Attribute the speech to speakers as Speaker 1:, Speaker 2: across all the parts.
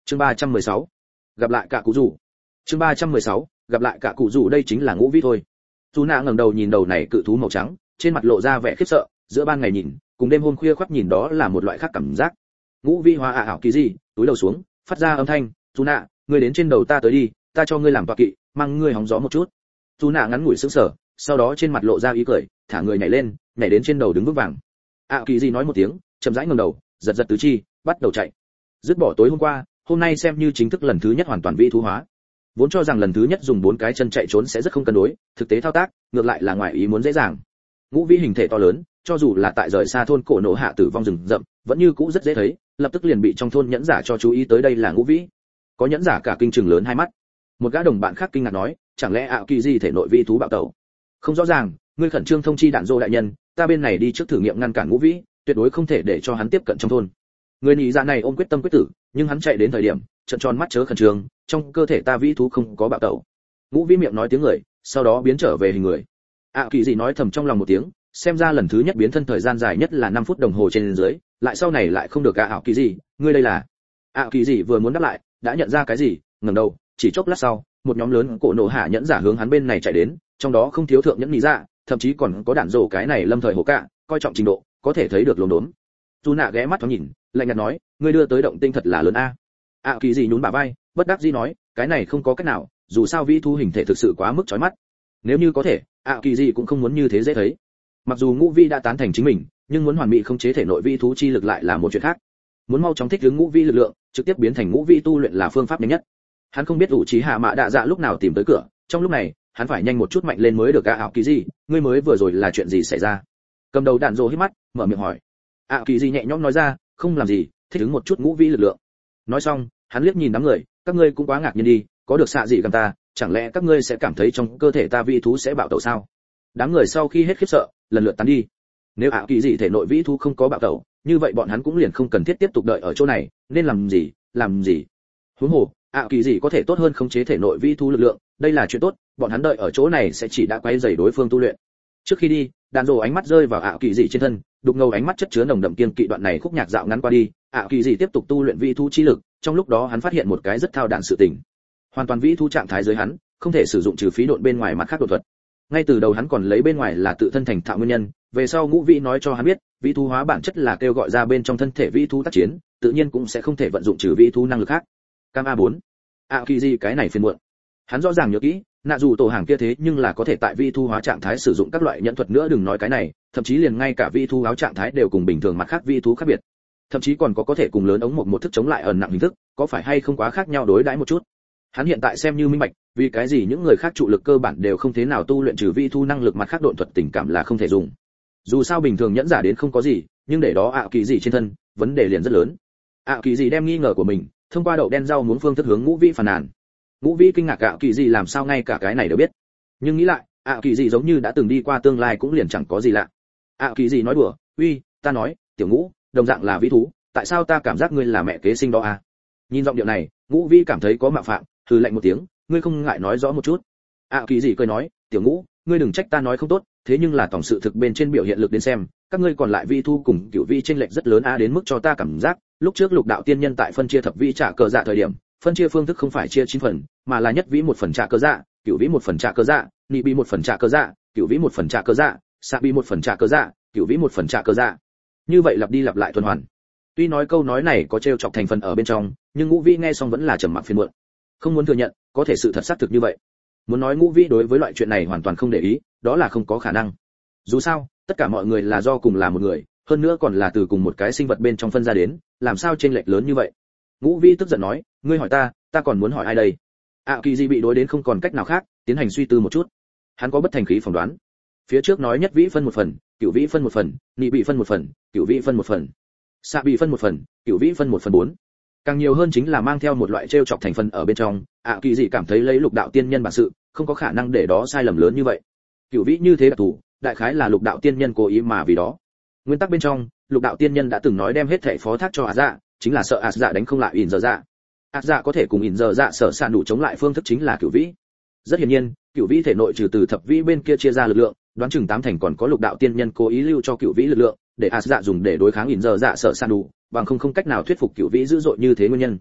Speaker 1: Chương 316. Gặp lại cả cụ rủ. Chương 316. Gặp lại cả cụ rủ, đây chính là Ngũ Vĩ thôi. Dù nạ ngẩng đầu nhìn đầu này cự thú màu trắng, trên mặt lộ ra vẻ khiếp sợ, giữa ban ngày nhìn, cùng đêm hôm khuya khoắt nhìn đó là một loại khác cảm giác. Ngũ Vĩ hóa ảo kỳ gì, túi đầu xuống, phát ra âm thanh, "Dù nạ, ngươi đến trên đầu ta tới đi, ta cho ngươi làm tọa kỵ, mang ngươi hóng gió một chút." Dù nạ ngắn ngủi sững sờ, sau đó trên mặt lộ ra ý cười, thả người nhảy lên, nhảy đến trên đầu đứng vững vàng. Ảo kỳ gì nói một tiếng, chậm rãi ngẩng đầu, giật giật tứ chi, bắt đầu chạy. Dứt bỏ tối hôm qua, hôm nay xem như chính thức lần thứ nhất hoàn toàn vĩ thú hóa. Vốn cho rằng lần thứ nhất dùng 4 cái chân chạy trốn sẽ rất không cân đối, thực tế thao tác, ngược lại là ngoài ý muốn dễ dàng. Ngũ Vĩ hình thể to lớn, cho dù là tại rời xa thôn cổ nổ hạ tử vong rừng rậm, vẫn như cũ rất dễ thấy, lập tức liền bị trong thôn nhẫn giả cho chú ý tới đây là Ngũ Vĩ. Có nhẫn giả cả kinh trừng lớn hai mắt. Một gã đồng bạn khác kinh ngạc nói, chẳng lẽ ảo kỳ gì thể nội vĩ thú bạo tẩu? Không rõ ràng, ngươi khẩn trương thông chi đạn dô đại nhân, ta bên này đi trước thử nghiệm ngăn cản Ngũ Vĩ, tuyệt đối không thể để cho hắn tiếp cận trong thôn. Người nhị dạ này ôm quyết tâm quyết tử, nhưng hắn chạy đến thời điểm, trợn tròn mắt chớ khẩn trương, trong cơ thể ta vĩ thú không có bạo tẩu. Ngũ Vĩ miệng nói tiếng người, sau đó biến trở về hình người. Kỳ gì nói thầm trong lòng một tiếng, xem ra lần thứ nhất biến thân thời gian dài nhất là 5 phút đồng hồ trên dưới, lại sau này lại không được Kỳ gì, ngươi đây là? Kỳ gì vừa muốn đáp lại, đã nhận ra cái gì, ngẩng đầu, chỉ chốc lát sau, một nhóm lớn cổ nổ hạ nhẫn giả hướng hắn bên này chạy đến, trong đó không thiếu thượng nhẫn nhị dạ, thậm chí còn có đạn rổ cái này lâm thời hổ cạ, coi trọng trình độ, có thể thấy được lồn đốn. Dù nạ ghé mắt thoáng nhìn, lạnh nhạt nói, ngươi đưa tới động tinh thật là lớn a. Kỳ gì nhún bả vai, bất đắc dĩ nói, cái này không có cách nào, dù sao vĩ thú hình thể thực sự quá mức chói mắt. Nếu như có thể, Kỳ gì cũng không muốn như thế dễ thấy. Mặc dù Ngũ Vĩ đã tán thành chính mình, nhưng muốn hoàn mỹ khống chế thể nội vĩ thú chi lực lại là một chuyện khác. Muốn mau chóng thích ứng Ngũ Vĩ lực lượng, trực tiếp biến thành Ngũ Vĩ tu luyện là phương pháp nhanh nhất. Hắn không biết Uchiha Mạ Đạ Dạ lúc nào tìm tới cửa, trong lúc này, hắn phải nhanh một chút mạnh lên mới được. Kỳ gì, ngươi mới vừa rồi là chuyện gì xảy ra? Cầm đầu đạn rồ hít mắt, mở miệng hỏi. Kỳ gì nhẹ nhõm nói ra, không làm gì, thích ứng một chút Ngũ Vĩ lực lượng. Nói xong, hắn liếc nhìn đám người, các ngươi cũng quá ngạc nhiên đi, có được xạ gì gần ta, chẳng lẽ các ngươi sẽ cảm thấy trong cơ thể ta vĩ thú sẽ bạo tẩu sao? Đám người sau khi hết khiếp sợ, lần lượt tán đi. Nếu Kỳ gì thể nội vĩ thú không có bạo tẩu, như vậy bọn hắn cũng liền không cần thiết tiếp tục đợi ở chỗ này, nên làm gì? Huống hồ, Kỳ gì có thể tốt hơn khống chế thể nội vĩ thú lực lượng, đây là chuyện tốt, bọn hắn đợi ở chỗ này sẽ chỉ đã quấy rầy đối phương tu luyện. Trước khi đi, đàn rồ ánh mắt rơi vào Kỳ gì trên thân, đục ngầu ánh mắt chất chứa nồng đậm kiên kỵ. Đoạn này khúc nhạc dạo ngắn qua đi, Kỳ gì tiếp tục tu luyện vĩ thú chi lực, trong lúc đó hắn phát hiện một cái rất thao đạn sự tình. Hoàn toàn vĩ thú trạng thái dưới hắn, không thể sử dụng trừ phí độn bên ngoài mặt khác đột thuật. Ngay từ đầu hắn còn lấy bên ngoài là tự thân thành thạo nguyên nhân, về sau Ngũ Vĩ nói cho hắn biết, vĩ thú hóa bản chất là kêu gọi ra bên trong thân thể vĩ thú tác chiến, tự nhiên cũng sẽ không thể vận dụng trừ vĩ thú năng lực khác. Cam A4. Kỳ gì cái này phiền muộn. Hắn rõ ràng nhớ kỹ, nạ dù tổ hàng kia thế nhưng là có thể tại vĩ thú hóa trạng thái sử dụng các loại nhẫn thuật nữa, đừng nói cái này, thậm chí liền ngay cả vĩ thú áo trạng thái đều cùng bình thường mặt khác vĩ thú khác biệt. Thậm chí còn có thể cùng lớn ống một thức chống lại ẩn nặng hình thức, có phải hay không quá khác nhau đối đãi một chút. Hắn hiện tại xem như minh bạch, vì cái gì những người khác trụ lực cơ bản đều không thế nào tu luyện trừ vĩ thú năng lực mặt khác độn thuật tình cảm là không thể dùng. Dù sao bình thường nhẫn giả đến không có gì, nhưng để đó Kỳ gì trên thân, vấn đề liền rất lớn. Kỳ gì đem nghi ngờ của mình, thông qua đậu đen rau muốn phương thức hướng Ngũ Vĩ phàn nàn. Ngũ Vĩ kinh ngạc Kỳ gì làm sao ngay cả cái này đều biết. Nhưng nghĩ lại, Kỳ gì giống như đã từng đi qua tương lai cũng liền chẳng có gì lạ. Kỳ gì nói đùa, uy, ta nói, tiểu Ngũ, đồng dạng là vĩ thú, tại sao ta cảm giác ngươi là mẹ kế sinh đó à? Nhìn giọng điệu này, Ngũ Vĩ cảm thấy có mạo phạm, hừ lạnh một tiếng, ngươi không ngại nói rõ một chút. Kỳ gì cười nói, tiểu Ngũ, ngươi đừng trách ta nói không tốt, thế nhưng là tổng sự thực bên trên biểu hiện lực đến xem, các ngươi còn lại vĩ thu cùng cửu vĩ chênh lệch rất lớn đến mức cho ta cảm giác, lúc trước Lục đạo tiên nhân tại phân chia thập vĩ trả cờ dạ thời điểm, phân chia phương thức không phải chia 9 phần, mà là nhất vĩ 1 phần trả cờ dạ, cửu vĩ 1 phần trả cờ dạ, nhị vĩ 1 phần trả cờ dạ, cửu vĩ 1 phần trả cờ dạ, xạ vĩ 1 phần trả cờ dạ, cửu vĩ 1 phần trả cờ dạ. Như vậy lặp đi lặp lại tuần hoàn. Tuy nói câu nói này có trêu chọc thành phần ở bên trong, nhưng Ngũ Vĩ nghe xong vẫn là trầm mặc phiền muộn. Không muốn thừa nhận, có thể sự thật xác thực như vậy. Muốn nói Ngũ Vĩ đối với loại chuyện này hoàn toàn không để ý, đó là không có khả năng. Dù sao, tất cả mọi người là do cùng là một người, hơn nữa còn là từ cùng một cái sinh vật bên trong phân ra đến, làm sao chênh lệch lớn như vậy? Ngũ Vĩ tức giận nói, ngươi hỏi ta còn muốn hỏi ai đây? Kỳ gì bị đối đến không còn cách nào khác, tiến hành suy tư một chút. Hắn có bất thành khí phỏng đoán. Phía trước nói nhất vĩ phân 1 phần, cửu vĩ phân 1 phần, nhị vĩ phân 1 phần, cửu vĩ phân 1 phần, xạ vĩ phân 1 phần, cửu vĩ phân 1/4. Càng nhiều hơn chính là mang theo một loại trêu chọc thành phần ở bên trong. Kỳ gì cảm thấy lấy Lục đạo tiên nhân bản sự, không có khả năng để đó sai lầm lớn như vậy. Cửu vĩ như thế đặc thù, đại khái là Lục đạo tiên nhân cố ý mà vì đó. Nguyên tắc bên trong, Lục đạo tiên nhân đã từng nói đem hết thảy phó thác cho Dạ, chính là sợ Dạ đánh không lại ỉn giờ Dạ. Dạ có thể cùng ỉn giờ Dạ sở sạn đủ chống lại phương thức chính là cửu vĩ. Rất hiển nhiên, cửu vĩ thể nội trừ từ thập vĩ bên kia chia ra lực lượng, đoán chừng 8 thành còn có Lục đạo tiên nhân cố ý lưu cho cửu vĩ lực lượng, để Dạ dùng để đối kháng ỉn giờ Dạ sở sạn đủ, bằng không cách nào thuyết phục cửu vĩ dữ dội như thế nguyên nhân.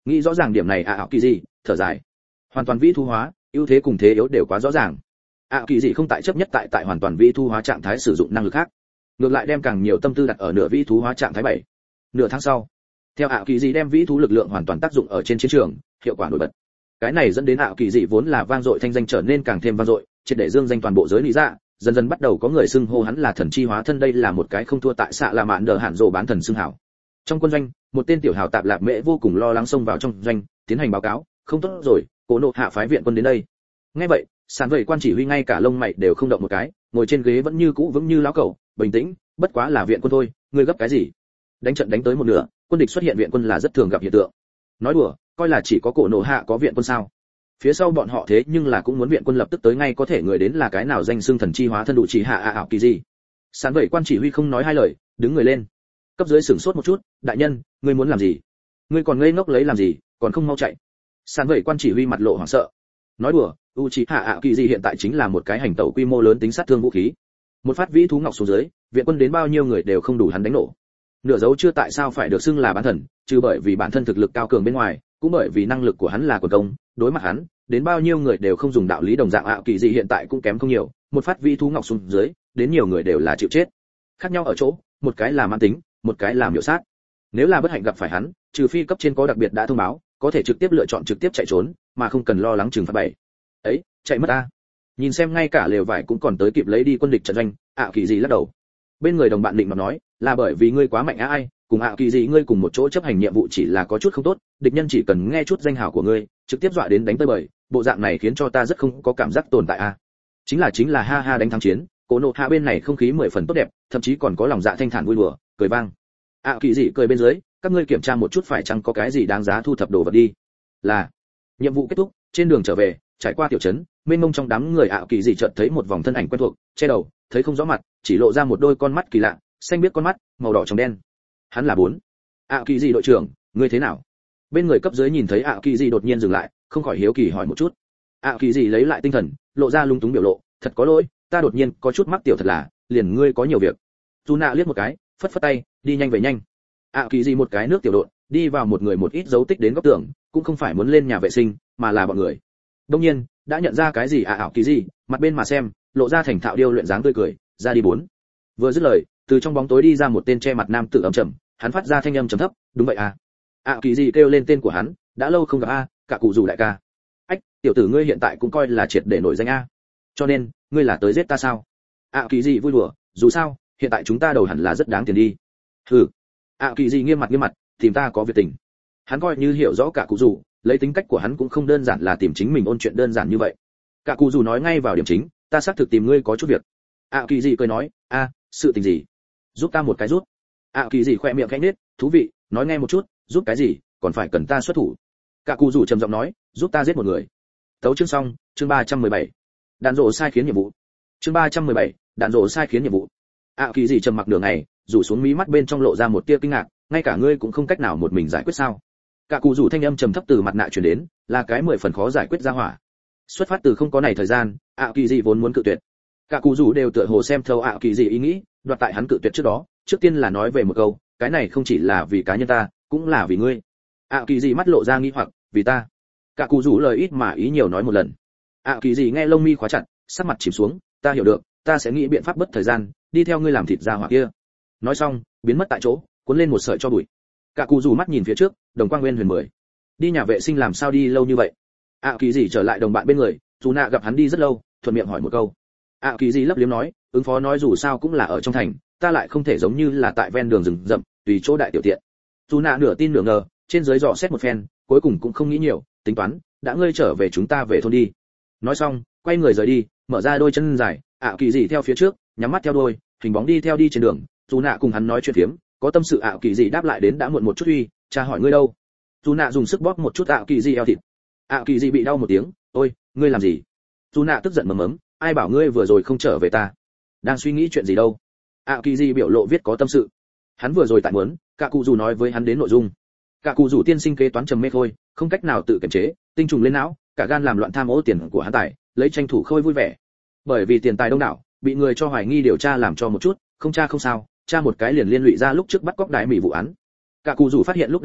Speaker 1: Nghĩ rõ ràng điểm này ảo kỳ gì, thở dài. Hoàn toàn vĩ thu hóa, ưu thế cùng thế yếu đều quá rõ ràng. Ảo kỳ gì không tại chấp nhất tại hoàn toàn vĩ thu hóa trạng thái sử dụng năng lực khác, ngược lại đem càng nhiều tâm tư đặt ở nửa vĩ thu hóa trạng thái 7. Nửa tháng sau, theo ảo kỳ dị đem vĩ thú lực lượng hoàn toàn tác dụng ở trên chiến trường, hiệu quả nổi bật. Cái này dẫn đến ảo kỳ dị vốn là vang dội thanh danh trở nên càng thêm vang dội, triệt để dương danh toàn bộ giới lý dạ, dần dần bắt đầu có người xưng hô hắn là thần chi hóa thân. Đây là một cái không thua tại xạ là mạn đờ hạn rồ bán thần xưng hảo. Trong quân doanh, một tên tiểu hào tạp lạp mễ vô cùng lo lắng xông vào trong doanh, tiến hành báo cáo, không tốt rồi, Cố Nộ Hạ phái viện quân đến đây. Nghe vậy, sàn vậy quan chỉ huy ngay cả lông mày đều không động một cái, ngồi trên ghế vẫn như cũ vững như lão cẩu, bình tĩnh, bất quá là viện quân thôi, ngươi gấp cái gì? Đánh trận đánh tới một nửa, quân địch xuất hiện viện quân là rất thường gặp hiện tượng. Nói đùa, coi là chỉ có Cổ Nộ Hạ có viện quân sao? Phía sau bọn họ thế nhưng là cũng muốn viện quân lập tức tới ngay, có thể người đến là cái nào danh xưng thần chi hóa thân đủ chỉ hạ ảo kỳ gì. Sán vậy quan chỉ huy không nói hai lời, đứng người lên. Cấp dưới sửng sốt một chút, đại nhân, ngươi muốn làm gì? Ngươi còn ngây ngốc lấy làm gì, còn không mau chạy? Sán vậy quan chỉ huy mặt lộ hoảng sợ. Nói đùa, Uchiha ảo kỳ gì hiện tại chính là một cái hành tẩu quy mô lớn tính sát thương vũ khí. Một phát vĩ thú ngọc xuống dưới, viện quân đến bao nhiêu người đều không đủ hắn đánh nổ. Nửa dấu chưa tại sao phải được xưng là bán thần, trừ bởi vì bản thân thực lực cao cường bên ngoài, cũng bởi vì năng lực của hắn là quần công, đối mặt hắn, đến bao nhiêu người đều không dùng đạo lý đồng dạng. ảo kỳ dị hiện tại cũng kém không nhiều, một phát vĩ thú ngọc xuống dưới, đến nhiều người đều là chịu chết. Khác nhau ở chỗ, một cái là mãn tính, một cái là miểu sát. Nếu là bất hạnh gặp phải hắn, trừ phi cấp trên có đặc biệt đã thông báo, có thể trực tiếp lựa chọn trực tiếp chạy trốn, mà không cần lo lắng trừng phạt 7. Ấy, chạy mất a. Nhìn xem ngay cả lều vải cũng còn tới kịp lấy đi quân địch trận doanh, ảo kỳ dị lắc đầu. Bên người đồng bạn định mà nói, là bởi vì ngươi quá mạnh ai, cùng ảo kỳ dị ngươi cùng một chỗ chấp hành nhiệm vụ chỉ là có chút không tốt, địch nhân chỉ cần nghe chút danh hào của ngươi, trực tiếp dọa đến đánh tới bời, bộ dạng này khiến cho ta rất không có cảm giác tồn tại a. Chính là ha ha đánh thắng chiến, Cố Nộ Hạ bên này không khí 10 phần tốt đẹp, thậm chí còn có lòng dạ thanh thản vui đùa, cười vang. Ảo kỳ dị cười bên dưới, các ngươi kiểm tra một chút phải chăng có cái gì đáng giá thu thập đồ vật đi. Là. Nhiệm vụ kết thúc, trên đường trở về, trải qua tiểu trấn, mênh mông trong đám người ảo kỳ dị chợt thấy một vòng thân ảnh quen thuộc, che đầu, thấy không rõ mặt, chỉ lộ ra một đôi con mắt kỳ lạ, xanh biếc con mắt, màu đỏ trong đen. Hắn là 4. ảo kỳ dị đội trưởng, ngươi thế nào? Bên người cấp dưới nhìn thấy ảo kỳ dị đột nhiên dừng lại, không khỏi hiếu kỳ hỏi một chút. ảo kỳ dị lấy lại tinh thần, lộ ra lung túng biểu lộ, thật có lỗi, ta đột nhiên có chút mắc tiểu thật là, liền ngươi có nhiều việc. Nạ liếc một cái, phất phất tay, đi nhanh về nhanh. ảo kỳ dị một cái nước tiểu độn, đi vào một người một ít dấu tích đến góc tường, cũng không phải muốn lên nhà vệ sinh, mà là bọn người. Đương nhiên, đã nhận ra cái gì ảo kỳ dị, mặt bên mà xem, lộ ra thành thạo điêu luyện dáng tươi cười, ra đi 4. Vừa dứt lời, từ trong bóng tối đi ra một tên che mặt nam tử ầm trầm, hắn phát ra thanh âm trầm thấp, đúng vậy à. ảo kỳ dị kêu lên tên của hắn, đã lâu không gặp a, cả cụ rủ đại ca. Ách, tiểu tử ngươi hiện tại cũng coi là triệt để nổi danh a. Cho nên, ngươi là tới giết ta sao? ảo kỳ dị vui đùa, dù sao, hiện tại chúng ta đầu hẳn là rất đáng tiền đi. Hừ. ảo kỳ dị nghiêm mặt, tìm ta có việc tình. Hắn coi như hiểu rõ cả cụ rủ, lấy tính cách của hắn cũng không đơn giản là tìm chính mình ôn chuyện đơn giản như vậy. Cả cụ rủ nói ngay vào điểm chính, ta xác thực tìm ngươi có chút việc. ảo kỳ dị cười nói, a, sự tình gì? Giúp ta một cái giúp. ảo kỳ dị khoe miệng khẽ nhếch, thú vị, nói nghe một chút, giúp cái gì, còn phải cần ta xuất thủ. Cả cụ rủ trầm giọng nói, giúp ta giết một người. Tấu chương xong, chương 317. Đạn rồ sai khiến nhiệm vụ. Chương 317, đạn rồ sai khiến nhiệm vụ. ảo kỳ dị trầm mặc nửa ngày, rủ xuống mí mắt bên trong lộ ra một tia kinh ngạc, ngay cả ngươi cũng không cách nào một mình giải quyết sao? Cả cụ rủ thanh âm trầm thấp từ mặt nạ truyền đến, là cái 10 phần khó giải quyết ra hỏa. Xuất phát từ không có này thời gian, ảo kỳ dị vốn muốn cự tuyệt. Cả cụ rủ đều tựa hồ xem thấu ảo kỳ dị ý nghĩ, đoạt tại hắn cự tuyệt trước đó, trước tiên là nói về một câu, cái này không chỉ là vì cá nhân ta, cũng là vì ngươi. ảo kỳ dị mắt lộ ra nghi hoặc, vì ta? Cả cụ rủ lời ít mà ý nhiều nói một lần. ảo kỳ dị nghe lông mi khóa chặt, sắc mặt chìm xuống, ta hiểu được, ta sẽ nghĩ biện pháp bất thời gian, đi theo ngươi làm thịt ra hỏa kia. Nói xong, biến mất tại chỗ, cuốn lên một sợi cho bụi. Cả cụ rủ mắt nhìn phía trước, đồng quang nguyên huyền 10. Đi nhà vệ sinh làm sao đi lâu như vậy? ảo kỳ dị trở lại đồng bạn bên người, dù nạ gặp hắn đi rất lâu, thuận miệng hỏi một câu. ảo kỳ dị lấp liếm nói, ứng phó nói dù sao cũng là ở trong thành, ta lại không thể giống như là tại ven đường rừng rậm, tùy chỗ đại tiểu tiện. Dù nạ nửa tin nửa ngờ, trên dưới dò xét một phen, cuối cùng cũng không nghĩ nhiều, tính toán, đã ngươi trở về chúng ta về thôn đi. Nói xong, quay người rời đi, mở ra đôi chân dài, ảo kỳ dị theo phía trước, nhắm mắt theo đôi, hình bóng đi theo đi trên đường. Dù nạ cùng hắn nói chuyện phiếm, có tâm sự ảo kỳ dị đáp lại đến đã muộn một chút uy, cha hỏi ngươi đâu? Dù nạ dùng sức bóp một chút ảo kỳ dị eo thịt. ảo kỳ dị bị đau một tiếng, ôi, ngươi làm gì? Dù nạ tức giận mấm mấm, ai bảo ngươi vừa rồi không trở về ta? Đang suy nghĩ chuyện gì đâu? ảo kỳ dị biểu lộ viết có tâm sự. Hắn vừa rồi tại muốn, cả cụ dù nói với hắn đến nội dung. Cả cụ rủ tiên sinh kế toán trầm mê khôi, không cách nào tự kiềm chế, tinh trùng lên não, cả gan làm loạn tham ô tiền của hắn tài, lấy tranh thủ khôi vui vẻ. Bởi vì tiền tài đông đảo, bị người cho hoài nghi điều tra làm cho một chút, không tra không sao, tra một cái liền liên lụy ra lúc trước bắt cóc đại mỹ vụ án. Cả cụ rủ phát hiện lúc đã muộn,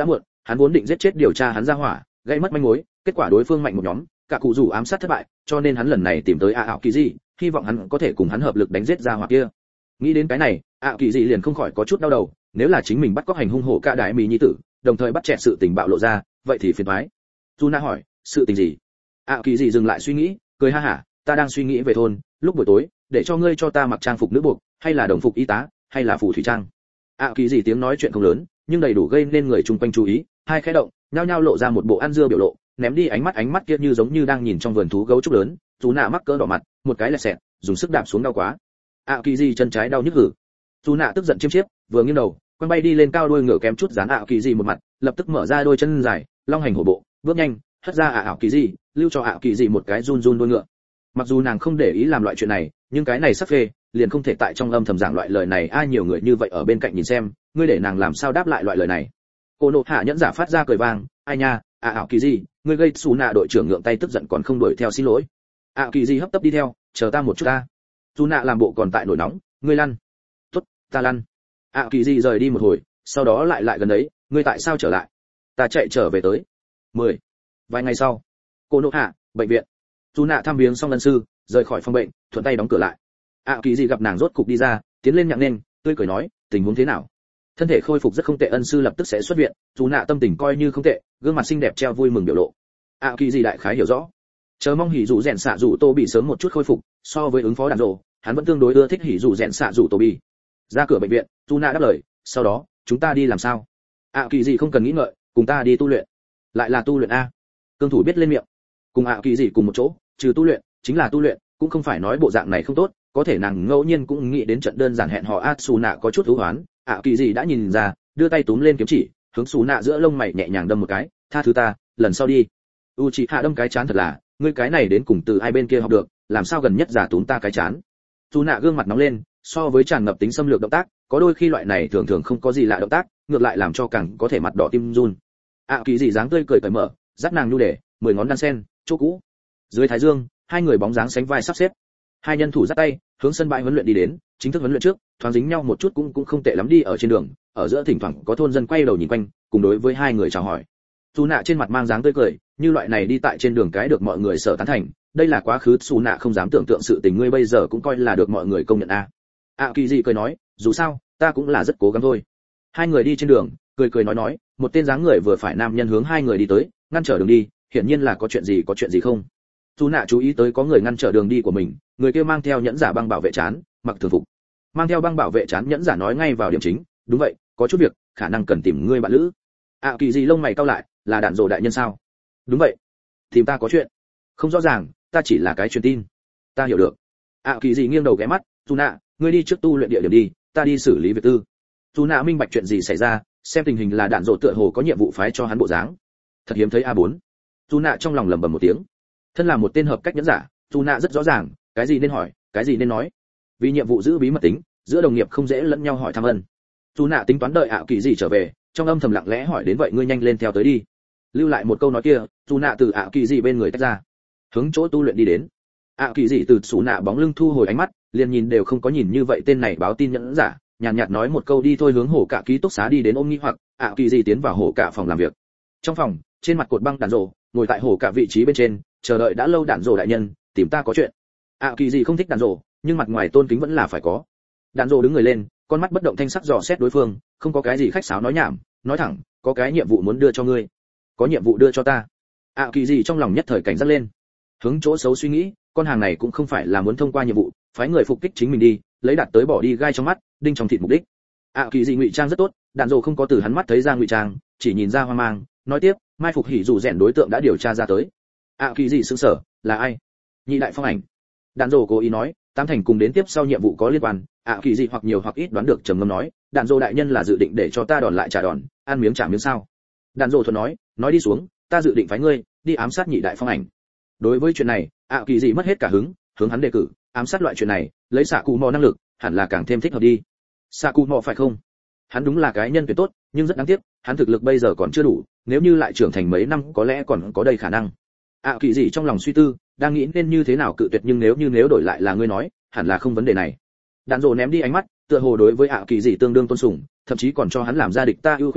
Speaker 1: hắn vốn định giết chết điều tra hắn ra hỏa, gây mất manh mối, kết quả đối phương mạnh một nhóm, cả cụ rủ ám sát thất bại, cho nên hắn lần này tìm tới ảo kỳ dị, hy vọng hắn có thể cùng hắn hợp lực đánh giết ra hỏa kia. Nghĩ đến cái này, ảo kỳ dị liền không khỏi có chút đau đầu, nếu là chính mình bắt cóc hành hung hổ cả đại mỹ nhi tử, đồng thời bắt chẹt sự tình bạo lộ ra, vậy thì phiền toái. Juna hỏi, sự tình gì? ảo kỳ dị dừng lại suy nghĩ, cười ha hả, ta đang suy nghĩ về thôn, lúc buổi tối, để cho ngươi cho ta mặc trang phục nữ buộc, hay là đồng phục y tá, hay là phù thủy trang. ảo kỳ dị tiếng nói chuyện không lớn, nhưng đầy đủ gây nên người chung quanh chú ý, hai khẽ động, nhao nhao lộ ra một bộ ăn dưa biểu lộ, ném đi ánh mắt kia như giống như đang nhìn trong vườn thú gấu trúc lớn. Juna mắc cỡ đỏ mặt, một cái lẹt xẹt, dùng sức đạp xuống đau quá. ảo kỳ dị chân trái đau nhức hử. Juna tức giận chiêm chiếp, vừa nghiêng đầu, quăng bay đi lên cao đuôi ngựa kém chút dán ảo kỳ dị một mặt, lập tức mở ra đôi chân dài, long hành hổ bộ, bước nhanh, hất ra ảo kỳ dị, lưu cho ảo kỳ dị một cái run run đuôi ngựa. Mặc dù nàng không để ý làm loại chuyện này, nhưng cái này sắp phê, liền không thể tại trong âm thầm giảng loại lời này. Ai nhiều người như vậy ở bên cạnh nhìn xem, ngươi để nàng làm sao đáp lại loại lời này. Cô nộ hạ nhẫn giả phát ra cười vang, ai nha, ảo kỳ dị, ngươi gây xù nạ đội trưởng ngượng tay tức giận còn không đuổi theo xin lỗi. ảo kỳ dị hấp tấp đi theo, chờ ta một chút ta. Xù nạ làm bộ còn tại nổi nóng, ngươi lăn. Tốt, ta lăn. ảo kỳ dị rời đi một hồi, sau đó lại gần đấy, ngươi tại sao trở lại? Ta chạy trở về tới. 10. Vài ngày sau, cô nộ hạ, bệnh viện. Xù nạ thăm viếng xong ân sư, rời khỏi phòng bệnh, thuận tay đóng cửa lại. ảo kỳ dị gặp nàng rốt cục đi ra, tiến lên nhặng lên, tươi cười nói, tình huống thế nào? Thân thể khôi phục rất không tệ, ân sư lập tức sẽ xuất viện. Dù nạ tâm tình coi như không tệ, gương mặt xinh đẹp treo vui mừng biểu lộ. ảo kỳ dị đại khái hiểu rõ, chờ mong hỉ dụ rèn xạ dụ tô bị sớm một chút khôi phục. So với ứng phó đàn rộ, hắn vẫn tương đối ưa thích hỉ dụ rèn xạ dụ tô bị. Ra cửa bệnh viện, dù nạ đáp lời, sau đó chúng ta đi làm sao? ảo kỳ dị không cần nghĩ ngợi, cùng ta đi tu luyện. Lại là tu luyện a? Cương thủ biết lên miệng. Cùng ảo kỳ dị cùng một chỗ, trừ tu luyện chính là tu luyện, cũng không phải nói bộ dạng này không tốt, có thể nàng ngẫu nhiên cũng nghĩ đến trận đơn giản hẹn hò. Xù nạ có chút thú hoán, ảo kỳ dị đã nhìn ra, đưa tay túm lên kiếm chỉ, hướng xù nạ giữa lông mày nhẹ nhàng đâm một cái, tha thứ ta, lần sau đi. Uchiha đâm cái chán thật là, ngươi cái này đến cùng từ ai bên kia học được, làm sao gần nhất giả túm ta cái chán. Xù nạ gương mặt nóng lên, so với tràn ngập tính xâm lược động tác, có đôi khi loại này thường thường không có gì lạ động tác, ngược lại làm cho càng có thể mặt đỏ tim run. ảo kỳ dị dáng tươi cười cởi mở, dắt nàng nhu để, 10 ngón đan sen, chỗ cũ. Dưới thái dương, hai người bóng dáng sánh vai sắp xếp. Hai nhân thủ dắt tay, hướng sân bãi huấn luyện đi đến. Chính thức huấn luyện trước, thoáng dính nhau một chút cũng không tệ lắm. Đi ở trên đường, ở giữa thỉnh thoảng có thôn dân quay đầu nhìn quanh, cùng đối với hai người chào hỏi. Xù nạ trên mặt mang dáng tươi cười, như loại này đi tại trên đường cái được mọi người sở tán thành, đây là quá khứ. Xù nạ không dám tưởng tượng sự tình, ngươi bây giờ cũng coi là được mọi người công nhận a. ảo kỳ dị cười nói, dù sao, ta cũng là rất cố gắng thôi. Hai người đi trên đường, cười nói, một tên dáng người vừa phải nam nhân hướng hai người đi tới, ngăn trở đường đi, hiển nhiên là có chuyện gì không. Dù nạ chú ý tới có người ngăn trở đường đi của mình, người kia mang theo nhẫn giả băng bảo vệ trán, mặc thường phục. Mang theo băng bảo vệ trán nhẫn giả nói ngay vào điểm chính, đúng vậy, có chút việc, khả năng cần tìm ngươi bạn lữ. ảo kỳ dị lông mày cau lại, là đạn rồ đại nhân sao? Đúng vậy. Tìm ta có chuyện? Không rõ ràng, ta chỉ là cái truyền tin. Ta hiểu được. ảo kỳ dị nghiêng đầu ghé mắt, dù nạ, ngươi đi trước tu luyện địa điểm đi, ta đi xử lý việc tư. Dù nạ minh bạch chuyện gì xảy ra, xem tình hình là đạn rồ tựa hồ có nhiệm vụ phái cho hắn bộ dáng. Thật hiếm thấy A4. Dù nạ trong lòng lẩm bẩm một tiếng. Thân là một tên hợp cách nhẫn giả, dù nạ rất rõ ràng, cái gì nên hỏi, cái gì nên nói. Vì nhiệm vụ giữ bí mật tính, giữa đồng nghiệp không dễ lẫn nhau hỏi thăm ân. Dù nạ tính toán đợi ảo kỳ dị trở về, trong âm thầm lặng lẽ hỏi đến vậy ngươi nhanh lên theo tới đi. Lưu lại một câu nói kia, dù nạ từ ảo kỳ dị bên người tách ra, hướng chỗ tu luyện đi đến. ảo kỳ dị từ dù nạ bóng lưng thu hồi ánh mắt, liền nhìn đều không có nhìn như vậy tên này báo tin nhẫn giả, nhàn nhạt nói một câu đi thôi, hướng hổ cả ký túc xá đi đến. Ôm nghi hoặc, ảo kỳ dị tiến vào hổ cả phòng làm việc. Trong phòng, trên mặt cột băng đàn rồ, ngồi tại hổ cả vị trí bên trên, chờ đợi đã lâu. Đàn rồ đại nhân, tìm ta có chuyện. ảo kỳ dị không thích đàn rồ, nhưng mặt ngoài tôn kính vẫn là phải có. Đàn rồ đứng người lên, con mắt bất động thanh sắc dò xét đối phương, không có cái gì khách sáo nói nhảm, nói thẳng, có cái nhiệm vụ muốn đưa cho ngươi. Có nhiệm vụ đưa cho ta? ảo kỳ dị trong lòng nhất thời cảnh giác lên, hướng chỗ xấu suy nghĩ, con hàng này cũng không phải là muốn thông qua nhiệm vụ phái người phục kích chính mình đi, lấy đạt tới bỏ đi gai trong mắt, đinh trong thịt mục đích. ảo kỳ dị ngụy trang rất tốt, đàn rồ không có từ hắn mắt thấy ra ngụy trang, chỉ nhìn ra hoang mang, nói tiếp, mai phục hỉ dù rèn đối tượng đã điều tra ra tới. ảo kỳ dị sững sờ, là ai? Nhị đại phong ảnh. Đàn rồ cố ý nói, tám thành cùng đến tiếp sau nhiệm vụ có liên quan. ảo kỳ dị hoặc nhiều hoặc ít đoán được, trầm ngâm nói, đàn rồ đại nhân là dự định để cho ta đòn lại trả đòn, ăn miếng trả miếng sao? Đàn rồ thuận nói đi xuống, ta dự định phái ngươi đi ám sát nhị đại phong ảnh. Đối với chuyện này, ảo kỳ dị mất hết cả hứng, hướng hắn đề cử, ám sát loại chuyện này, lấy xạ cụ mò năng lực, hẳn là càng thêm thích hợp đi. Xạ cụ mò phải không? Hắn đúng là cái nhân tuyệt tốt, nhưng rất đáng tiếc, hắn thực lực bây giờ còn chưa đủ, nếu như lại trưởng thành mấy năm có lẽ còn có đầy khả năng. ảo kỳ dị trong lòng suy tư, đang nghĩ nên như thế nào cự tuyệt, nhưng nếu đổi lại là ngươi nói, hẳn là không vấn đề này. Đàn rồ ném đi ánh mắt, tựa hồ đối với ảo kỳ dị tương đương tôn sùng, thậm chí còn cho hắn làm ra địch ta ưu khuyết thế,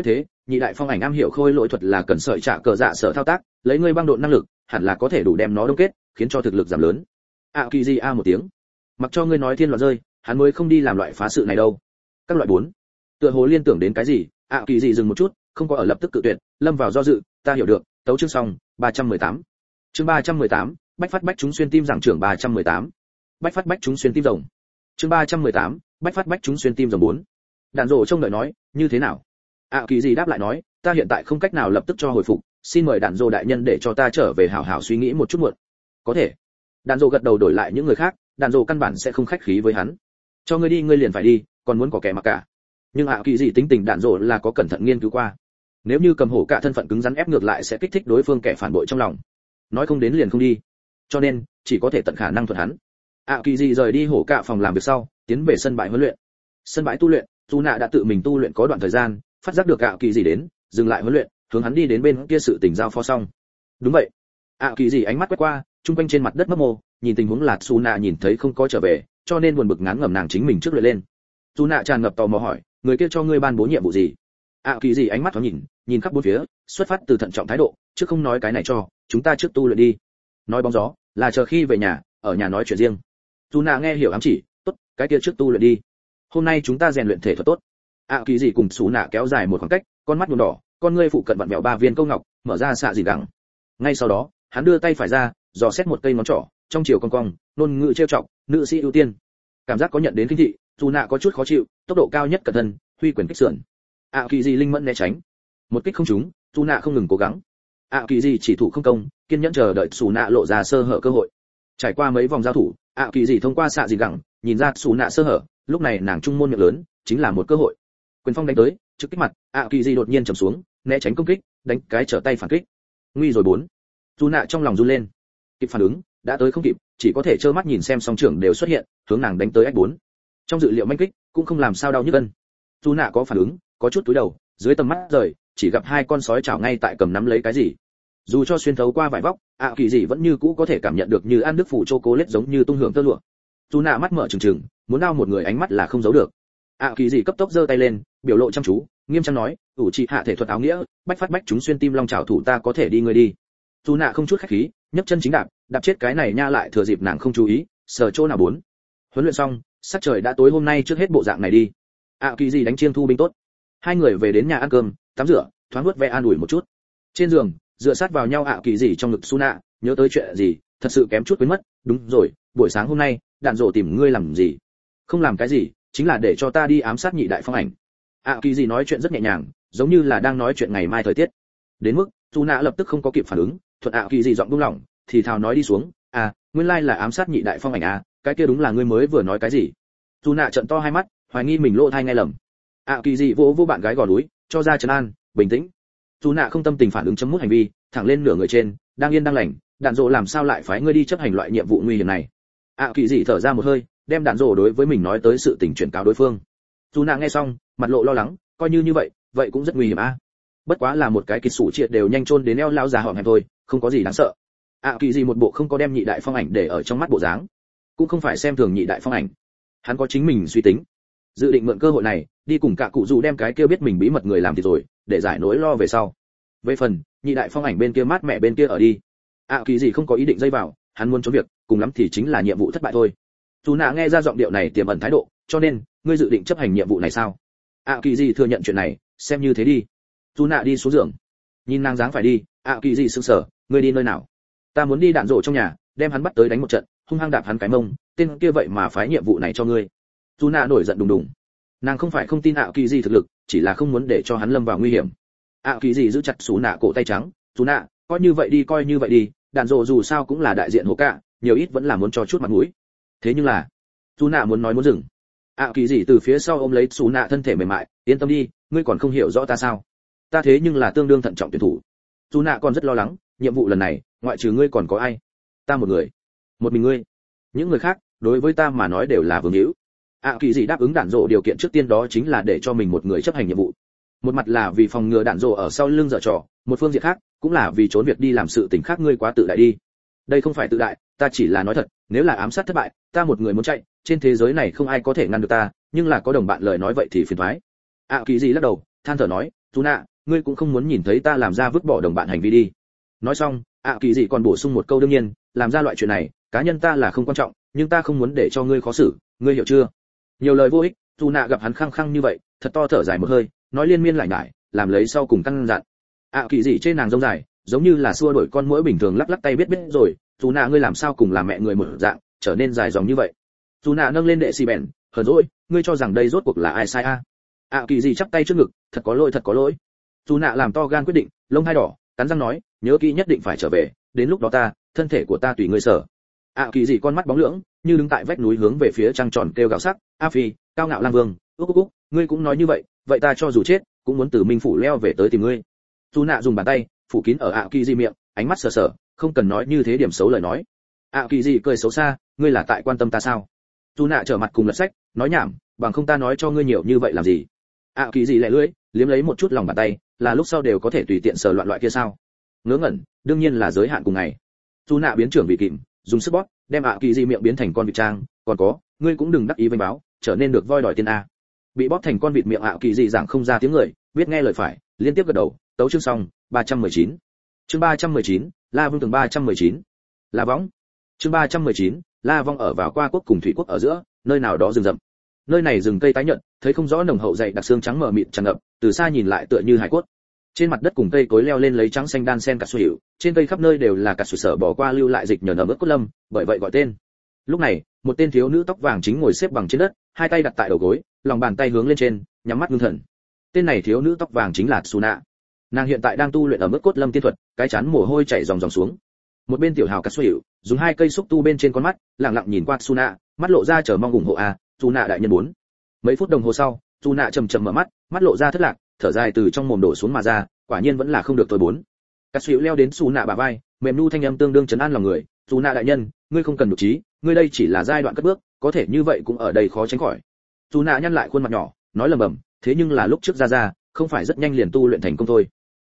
Speaker 1: nhị đại phong ảnh am hiểu khôi lỗi thuật là cần sợi trả cờ dạ sở thao tác, lấy ngươi băng độn năng lực hẳn là có thể đủ đem nó đông kết, khiến cho thực lực giảm lớn. Kỳ gì a một tiếng, mặc cho ngươi nói thiên loạn rơi, hắn mới không đi làm loại phá sự này đâu. Các loại 4. Tựa hồ liên tưởng đến cái gì, Kỳ gì dừng một chút, không có ở lập tức cự tuyệt, lâm vào do dự, ta hiểu được, tấu chương xong, 318. Chương 318, bách phát bách chúng xuyên tim giảng trưởng 318. Bách phát bách chúng xuyên tim rồng. Chương 318, bách phát bách chúng xuyên tim rồng 4. Đạn rồ trông đợi nói, như thế nào? Kỳ gì đáp lại nói, ta hiện tại không cách nào lập tức cho hồi phục, xin mời đạn rồ đại nhân để cho ta trở về hảo hảo suy nghĩ một chút muộn. Có thể. Đạn rồ gật đầu đổi lại những người khác, đạn rồ căn bản sẽ không khách khí với hắn. Cho ngươi đi ngươi liền phải đi, còn muốn có kẻ mặc cả. Nhưng Kỳ gì tính tình đạn rồ là có cẩn thận nghiên cứu qua. Nếu như cầm hổ cả thân phận cứng rắn ép ngược lại sẽ kích thích đối phương kẻ phản bội trong lòng. Nói không đến liền không đi. Cho nên, chỉ có thể tận khả năng thuận hắn. Kỳ gì rời đi hổ cả phòng làm việc sau, tiến về sân bãi huấn luyện. Sân bãi tu luyện, Tu Nạ đã tự mình tu luyện có đoạn thời gian, phát giác được Kỳ gì đến, dừng lại huấn luyện, hướng hắn đi đến bên kia sự tình giao phó xong. Đúng vậy. Kỳ gì ánh mắt quét qua, trung quanh trên mặt đất mấp mô, nhìn tình huống là Tu Nạ nhìn thấy không có trở về, cho nên buồn bực ngán ngẩm nàng chính mình trước luyện lên. Tu Nạ tràn ngập tò mò hỏi, người kia cho ngươi ban bố nhiệm vụ gì? Kỳ gì ánh mắt thoáng nhìn khắp bốn phía, xuất phát từ thận trọng thái độ, chứ không nói cái này cho, chúng ta trước tu luyện đi. Nói bóng gió, là chờ khi về nhà, ở nhà nói chuyện riêng. Tu Nạ nghe hiểu ám chỉ, tốt, cái kia trước tu luyện đi. Hôm nay chúng ta rèn luyện thể thuật tốt. Kỳ gì cùng Sú Nạ kéo dài một khoảng cách, con mắt nhuộm đỏ, con ngươi phụ cận vặn vẹo 3 viên câu ngọc, mở ra xạ gì gẳng. Ngay sau đó, hắn đưa tay phải ra, dò xét một cây ngón trỏ, trong chiều cong cong, ngôn ngữ trêu chọc, nữ sĩ ưu tiên. Cảm giác có nhận đến kinh thị, Sú Nạ có chút khó chịu, tốc độ cao nhất cẩn thân, huy quyền kích sườn. Kỳ gì linh mẫn né tránh. Một kích không trúng, Sú Nạ không ngừng cố gắng. Kỳ gì chỉ thủ không công, kiên nhẫn chờ đợi Sú Nạ lộ ra sơ hở cơ hội. Trải qua mấy vòng giao thủ, Kỳ gì thông qua xạ gì gẳng, nhìn ra Sú Nạ sơ hở, lúc này nàng trung môn miệng lớn, chính là một cơ hội. Quyền phong đánh tới, trực kích mặt, Kỳ gì đột nhiên trầm xuống, né tránh công kích, đánh cái trở tay phản kích. Nguy rồi 4. Sú Nạ trong lòng run lên. Kịp phản ứng, đã tới không kịp, chỉ có thể trơ mắt nhìn xem song trưởng đều xuất hiện, hướng nàng đánh tới X4. Trong dự liệu manh kích, cũng không làm sao đau nhức gân. Sú Nạ có phản ứng, có chút túi đầu, dưới tầm mắt rời, chỉ gặp hai con sói chảo ngay tại cầm nắm lấy cái gì. Dù cho xuyên thấu qua vải vóc, Kỳ gì vẫn như cũ có thể cảm nhận được như ăn nước phủ chocolate giống như tung hưởng tơ lụa. Sú Nạ mắt mở trừng trừng, muốn đao một người ánh mắt là không giấu được. Kỳ gì cấp tốc giơ tay lên, biểu lộ chăm chú, nghiêm trang nói, trị hạ thể thuật áo nghĩa, bách phát bách chúng xuyên tim long chảo thủ ta có thể đi người đi. Sú Nạ không chút khách khí, nhấc chân chính đạp chết cái này nha lại thừa dịp nàng không chú ý, sờ chỗ nào 4. Huấn luyện xong, sắc trời đã tối hôm nay trước hết bộ dạng này đi. Kỳ gì đánh chiêng thu binh tốt. Hai người về đến nhà ăn cơm, tắm rửa, thoáng nuốt ve an ủi một chút. Trên giường, dựa sát vào nhau Kỳ gì trong ngực Sú Nạ, nhớ tới chuyện gì, thật sự kém chút quên mất, đúng rồi, buổi sáng hôm nay, đạn rồ tìm ngươi làm gì? Không làm cái gì, chính là để cho ta đi ám sát nhị đại phong ảnh. Kỳ gì nói chuyện rất nhẹ nhàng, giống như là đang nói chuyện ngày mai thời tiết. Đến mức, Sú Nạ lập tức không có kịp phản ứng, thuận Kỳ gì giọng buông lỏng, thì thào nói đi xuống, nguyên lai là ám sát nhị đại phong ảnh cái kia đúng là ngươi mới vừa nói cái gì? Sú Nạ trợn to hai mắt, hoài nghi mình lỗ tai nghe lầm. Kỳ gì vỗ bạn gái gò núi, cho ra trấn an, bình tĩnh. Sú Nạ không tâm tình phản ứng chấm mút hành vi, thẳng lên nửa người trên, đang yên đang lành, đạn rồ làm sao lại phái ngươi đi chấp hành loại nhiệm vụ nguy hiểm này? Kỳ gì thở ra một hơi, đem đạn rồ đối với mình nói tới sự tình chuyển cáo đối phương. Sú Nạ nghe xong, mặt lộ lo lắng, coi như vậy, vậy cũng rất nguy hiểm Bất quá là một cái kịch sủ triệt đều nhanh chôn đến eo lao già hỏng hẹp thôi, không có gì đáng sợ. Kỳ gì một bộ không có đem nhị đại phong ảnh để ở trong mắt bộ dáng, cũng không phải xem thường nhị đại phong ảnh. Hắn có chính mình suy tính, dự định mượn cơ hội này đi cùng cả cụ dù đem cái kia biết mình bí mật người làm thì rồi, để giải nỗi lo về sau. Về phần nhị đại phong ảnh bên kia mát mẹ bên kia ở đi, Kỳ gì không có ý định dây vào, hắn muốn trốn việc, cùng lắm thì chính là nhiệm vụ thất bại thôi. Sú Nạ nghe ra giọng điệu này tiềm ẩn thái độ, cho nên ngươi dự định chấp hành nhiệm vụ này sao? Kỳ gì thừa nhận chuyện này, xem như thế đi. Sú Nạ đi xuống giường, nhìn nàng dáng phải đi, Kỳ gì sững sờ, ngươi đi nơi nào? Ta muốn đi đạn rổ trong nhà, đem hắn bắt tới đánh một trận, hung hăng đạp hắn cái mông, tên kia vậy mà phái nhiệm vụ này cho ngươi. Sú Nạ nổi giận đùng đùng. Nàng không phải không tin Kỳ gì thực lực, chỉ là không muốn để cho hắn lâm vào nguy hiểm. Kỳ gì giữ chặt Sú Nạ cổ tay trắng, Sú Nạ, coi như vậy đi, đạn rổ dù sao cũng là đại diện hộ cả, nhiều ít vẫn là muốn cho chút mặt mũi. Thế nhưng là, Sú Nạ muốn nói muốn dừng. Kỳ gì từ phía sau ôm lấy Sú Nạ thân thể mềm mại, yên tâm đi, ngươi còn không hiểu rõ ta sao? Ta thế nhưng là tương đương thận trọng tuyển thủ. Sú Nạ còn rất lo lắng, nhiệm vụ lần này, ngoại trừ ngươi còn có ai? Ta một người. Một mình ngươi? Những người khác, đối với ta mà nói đều là vương hữu. Kỳ gì đáp ứng đạn rổ điều kiện trước tiên đó chính là để cho mình một người chấp hành nhiệm vụ. Một mặt là vì phòng ngừa đạn rổ ở sau lưng giở trò, một phương diện khác, cũng là vì trốn việc đi làm sự tình khác ngươi quá tự đại đi. Đây không phải tự đại, ta chỉ là nói thật, nếu là ám sát thất bại, ta một người muốn chạy, trên thế giới này không ai có thể ngăn được ta, nhưng là có đồng bạn lời nói vậy thì phiền toái. Kỳ gì lắc đầu, than thở nói, Sú Nạ, ngươi cũng không muốn nhìn thấy ta làm ra vứt bỏ đồng bạn hành vi đi. Nói xong, kỳ dị còn bổ sung một câu, đương nhiên làm ra loại chuyện này cá nhân ta là không quan trọng, nhưng ta không muốn để cho ngươi khó xử, ngươi hiểu chưa? Nhiều lời vô ích, dù nạ gặp hắn khăng khăng như vậy, thật to thở dài một hơi, nói liên miên lại nhải, làm lấy sau cùng căn dặn. Kỳ dị trên nàng rông dài, giống như là xua đuổi con muỗi bình thường, lắc lắc tay, biết rồi, dù nạ ngươi làm sao cùng làm mẹ người một dạng, trở nên dài dòng như vậy. Dù nạ nâng lên đệ xì bèn, hờn dỗi, ngươi cho rằng đây rốt cuộc là ai sai a? Kỳ dị chắp tay trước ngực, thật có lỗi. Dù nạ làm to gan quyết định, lông hai đỏ, cắn răng nói, nhớ kỹ nhất định phải trở về, đến lúc đó thân thể của ta tùy ngươi sở. Kỳ dị con mắt bóng lưỡng, như đứng tại vách núi hướng về phía trăng tròn kêu gào sắc, A Phi, cao ngạo lang vương, úc, ngươi cũng nói như vậy ta cho dù chết, cũng muốn từ Minh phủ leo về tới tìm ngươi. Dù nạ dùng bàn tay phủ kín ở kỳ dị miệng, ánh mắt sờ, không cần nói như thế điểm xấu lời nói. Kỳ dị cười xấu xa, ngươi là tại quan tâm ta sao? Dù nạ trở mặt cùng lật sách, nói nhảm, bằng không ta nói cho ngươi nhiều như vậy làm gì? Kỳ dị lẹ lưỡi, liếm lấy một chút lòng bàn tay, là lúc sau đều có thể tùy tiện sờ loạn loại kia sao? Ngớ ngẩn, đương nhiên là giới hạn cùng ngày. Dù nạ biến trưởng vị kìm, dùng sức bóp, đem kỳ dị miệng biến thành con vịt trang, còn có, ngươi cũng đừng đắc ý vênh báo, trở nên được voi đòi tiền a. Bị bóp thành con vịt miệng kỳ dị giảng không ra tiếng người, biết nghe lời phải, liên tiếp gật đầu. Tấu chương xong, 319. Chương 319, La Vương tường 319. La Võng. Chương 319, La Vong ở vào qua quốc cùng thủy quốc ở giữa, nơi nào đó rừng rậm. Nơi này rừng cây tái nhợt, thấy không rõ nồng hậu dày đặc xương trắng mờ mịt tràn ngập, từ xa nhìn lại tựa như hải cốt. Trên mặt đất cùng cây cối leo lên lấy trắng xanh đan xen cả sủi, trên cây khắp nơi đều là cả sủi sở bỏ qua lưu lại dịch nhờn ở mức cốt lâm, bởi vậy gọi tên. Lúc này, một tên thiếu nữ tóc vàng chính ngồi xếp bằng trên đất, hai tay đặt tại đầu gối, lòng bàn tay hướng lên trên, nhắm mắt ngưng thần. Tên này thiếu nữ tóc vàng chính là Suna. Nàng hiện tại đang tu luyện ở mức cốt lâm tiên thuật, cái chán mồ hôi chảy ròng ròng xuống. Một bên tiểu hào cà sủi, dùng hai cây xúc tu bên trên con mắt, lặng lặng nhìn qua Suna, mắt lộ ra chờ mong ủng hộ Suna đại nhân muốn. Mấy phút đồng hồ sau, Suna chậm chậm mở mắt, mắt lộ ra thất lạc, thở dài từ trong mồm đổ xuống mà ra, quả nhiên vẫn là không được tôi bốn. Cà sủi leo đến Suna bả vai, mềm nu thanh âm tương đương trấn an lòng người, Suna đại nhân, ngươi không cần nhục trí, ngươi đây chỉ là giai đoạn cất bước, có thể như vậy cũng ở đây khó tránh khỏi. Suna nhăn lại khuôn mặt nhỏ, nói lẩm bẩm, thế nhưng là lúc trước ra, không phải rất nhanh liền tu luyện thành công thôi.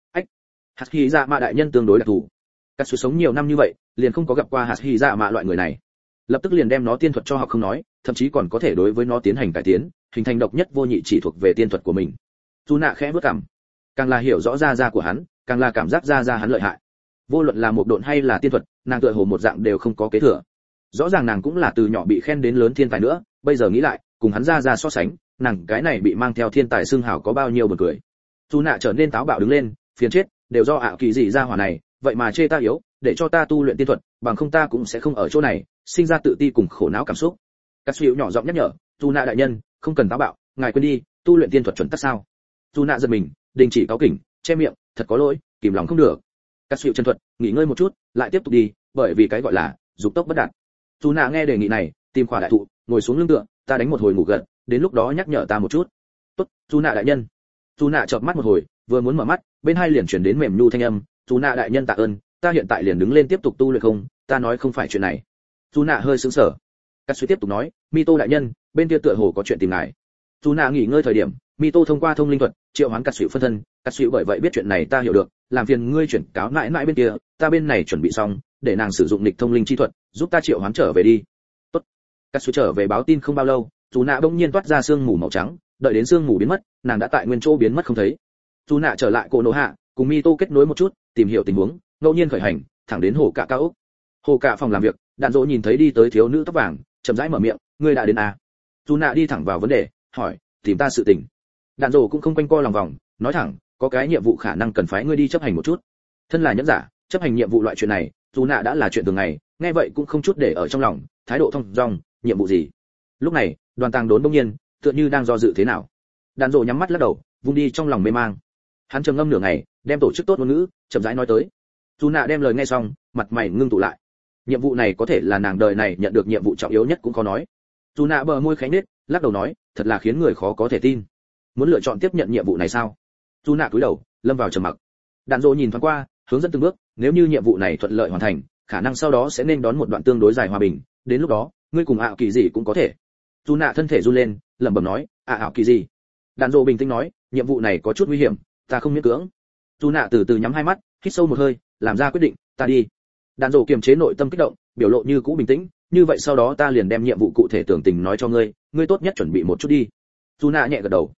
Speaker 1: Hạt Hy Dạ Mạ đại nhân tương đối đặc thù. Các sự sống nhiều năm như vậy, liền không có gặp qua Hạt Hy Dạ Mạ loại người này. Lập tức liền đem nó tiên thuật cho học không nói, thậm chí còn có thể đối với nó tiến hành cải tiến, hình thành độc nhất vô nhị chỉ thuộc về tiên thuật của mình. Chu Nạ khẽ bước cằm, càng là hiểu rõ ra của hắn, càng là cảm giác ra hắn lợi hại. Vô luận là một độn hay là tiên thuật, nàng tựa hồ một dạng đều không có kế thừa. Rõ ràng nàng cũng là từ nhỏ bị khen đến lớn thiên tài nữa, bây giờ nghĩ lại, cùng hắn ra so sánh, nàng cái này bị mang theo thiên tài xưng hào có bao nhiêu buồn cười. Chu Nạ trở nên táo bạo đứng lên, phiền chết, đều do kỳ dị ra hỏa này, vậy mà chê ta yếu, để cho ta tu luyện tiên thuật, bằng không ta cũng sẽ không ở chỗ này, sinh ra tự ti cùng khổ não cảm xúc. Cát Sủi nhỏ giọng nhắc nhở, Chu Nạ đại nhân, không cần táo bạo, ngài quên đi, tu luyện tiên thuật chuẩn tắc sao? Chu Nạ giật mình, đình chỉ cáo kỉnh, che miệng, thật có lỗi, kìm lòng không được. Cát Sủi chân thuật, nghỉ ngơi một chút, lại tiếp tục đi, bởi vì cái gọi là dục tốc bất đạt. Chu Nạ nghe đề nghị này, tìm khỏa đại thụ, ngồi xuống lưng tựa, ta đánh một hồi ngủ gật, đến lúc đó nhắc nhở ta một chút. Tốt, Chu Nạ đại nhân. Chu Nạ chợp mắt một hồi, vừa muốn mở mắt, bên hai liền chuyển đến mềm nhu thanh âm, Chu Nạ đại nhân tạ ơn, ta hiện tại liền đứng lên tiếp tục tu luyện không, ta nói không phải chuyện này. Chu Nạ hơi sững sờ. Cát Sủi tiếp tục nói, Mito đại nhân, bên kia tựa hồ có chuyện tìm ngài. Chu Nạ nghỉ ngơi thời điểm, Mito thông qua thông linh thuật triệu hoán Cát Sủi phân thân, Cát Sủi bởi vậy biết chuyện này ta hiểu được, làm phiền ngươi chuyển cáo mãi mãi bên kia, ta bên này chuẩn bị xong, để nàng sử dụng nghịch thông linh chi thuật, giúp ta triệu hoán trở về đi. Tốt. Cát Sủi trở về báo tin không bao lâu, Chu Nạ bỗng nhiên toát ra sương mù màu trắng, đợi đến sương mù biến mất, nàng đã tại nguyên chỗ biến mất không thấy. Chu Nạ trở lại cổ nổ hạ, cùng Mito kết nối một chút, tìm hiểu tình huống, ngẫu nhiên khởi hành, thẳng đến hồ cạ cao ốc. Hồ cạ phòng làm việc, Đạn Dỗ nhìn thấy đi tới thiếu nữ tóc vàng, chậm rãi mở miệng, ngươi đã đến à? Chu Nạ đi thẳng vào vấn đề, hỏi, tìm ta sự tình. Đạn Dỗ cũng không quanh co lòng vòng, nói thẳng, có cái nhiệm vụ khả năng cần phái ngươi đi chấp hành một chút. Thân là nhẫn giả, chấp hành nhiệm vụ loại chuyện này, Chu Nạ đã là chuyện thường ngày, nghe vậy cũng không chút để ở trong lòng, thái độ thông dong, nhiệm vụ gì? Lúc này, Đoàn Tàng Đốn bỗng nhiên, tựa như đang do dự thế nào. Đạn Dỗ nhắm mắt lắc đầu, vung đi trong lòng mê mang. Hắn trầm ngâm nửa ngày, đem tổ chức tốt ngôn ngữ, chậm rãi nói tới. Chu Nạ đem lời nghe xong, mặt mày ngưng tụ lại. Nhiệm vụ này có thể là nàng đời này nhận được nhiệm vụ trọng yếu nhất cũng khó nói. Chu Nạ bờ môi khẽ nhếch, lắc đầu nói, thật là khiến người khó có thể tin. Muốn lựa chọn tiếp nhận nhiệm vụ này sao? Chu Nạ cúi đầu, lâm vào trầm mặc. Đạn Dỗ nhìn thoáng qua, hướng dẫn từng bước, nếu như nhiệm vụ này thuận lợi hoàn thành, khả năng sau đó sẽ nên đón một đoạn tương đối dài hòa bình, đến lúc đó, ngươi cùng kỳ gì cũng có thể. Chu Nạ thân thể run lên, lẩm bẩm nói, kỳ gì? Đạn Dỗ bình tĩnh nói, nhiệm vụ này có chút nguy hiểm, ta không miễn cưỡng. Chu Nạ từ từ nhắm hai mắt, hít sâu một hơi, làm ra quyết định, ta đi. Đạn Dỗ kiềm chế nội tâm kích động, biểu lộ như cũ bình tĩnh, như vậy sau đó ta liền đem nhiệm vụ cụ thể tường tình nói cho ngươi, ngươi tốt nhất chuẩn bị một chút đi. Chu Nạ nhẹ gật đầu.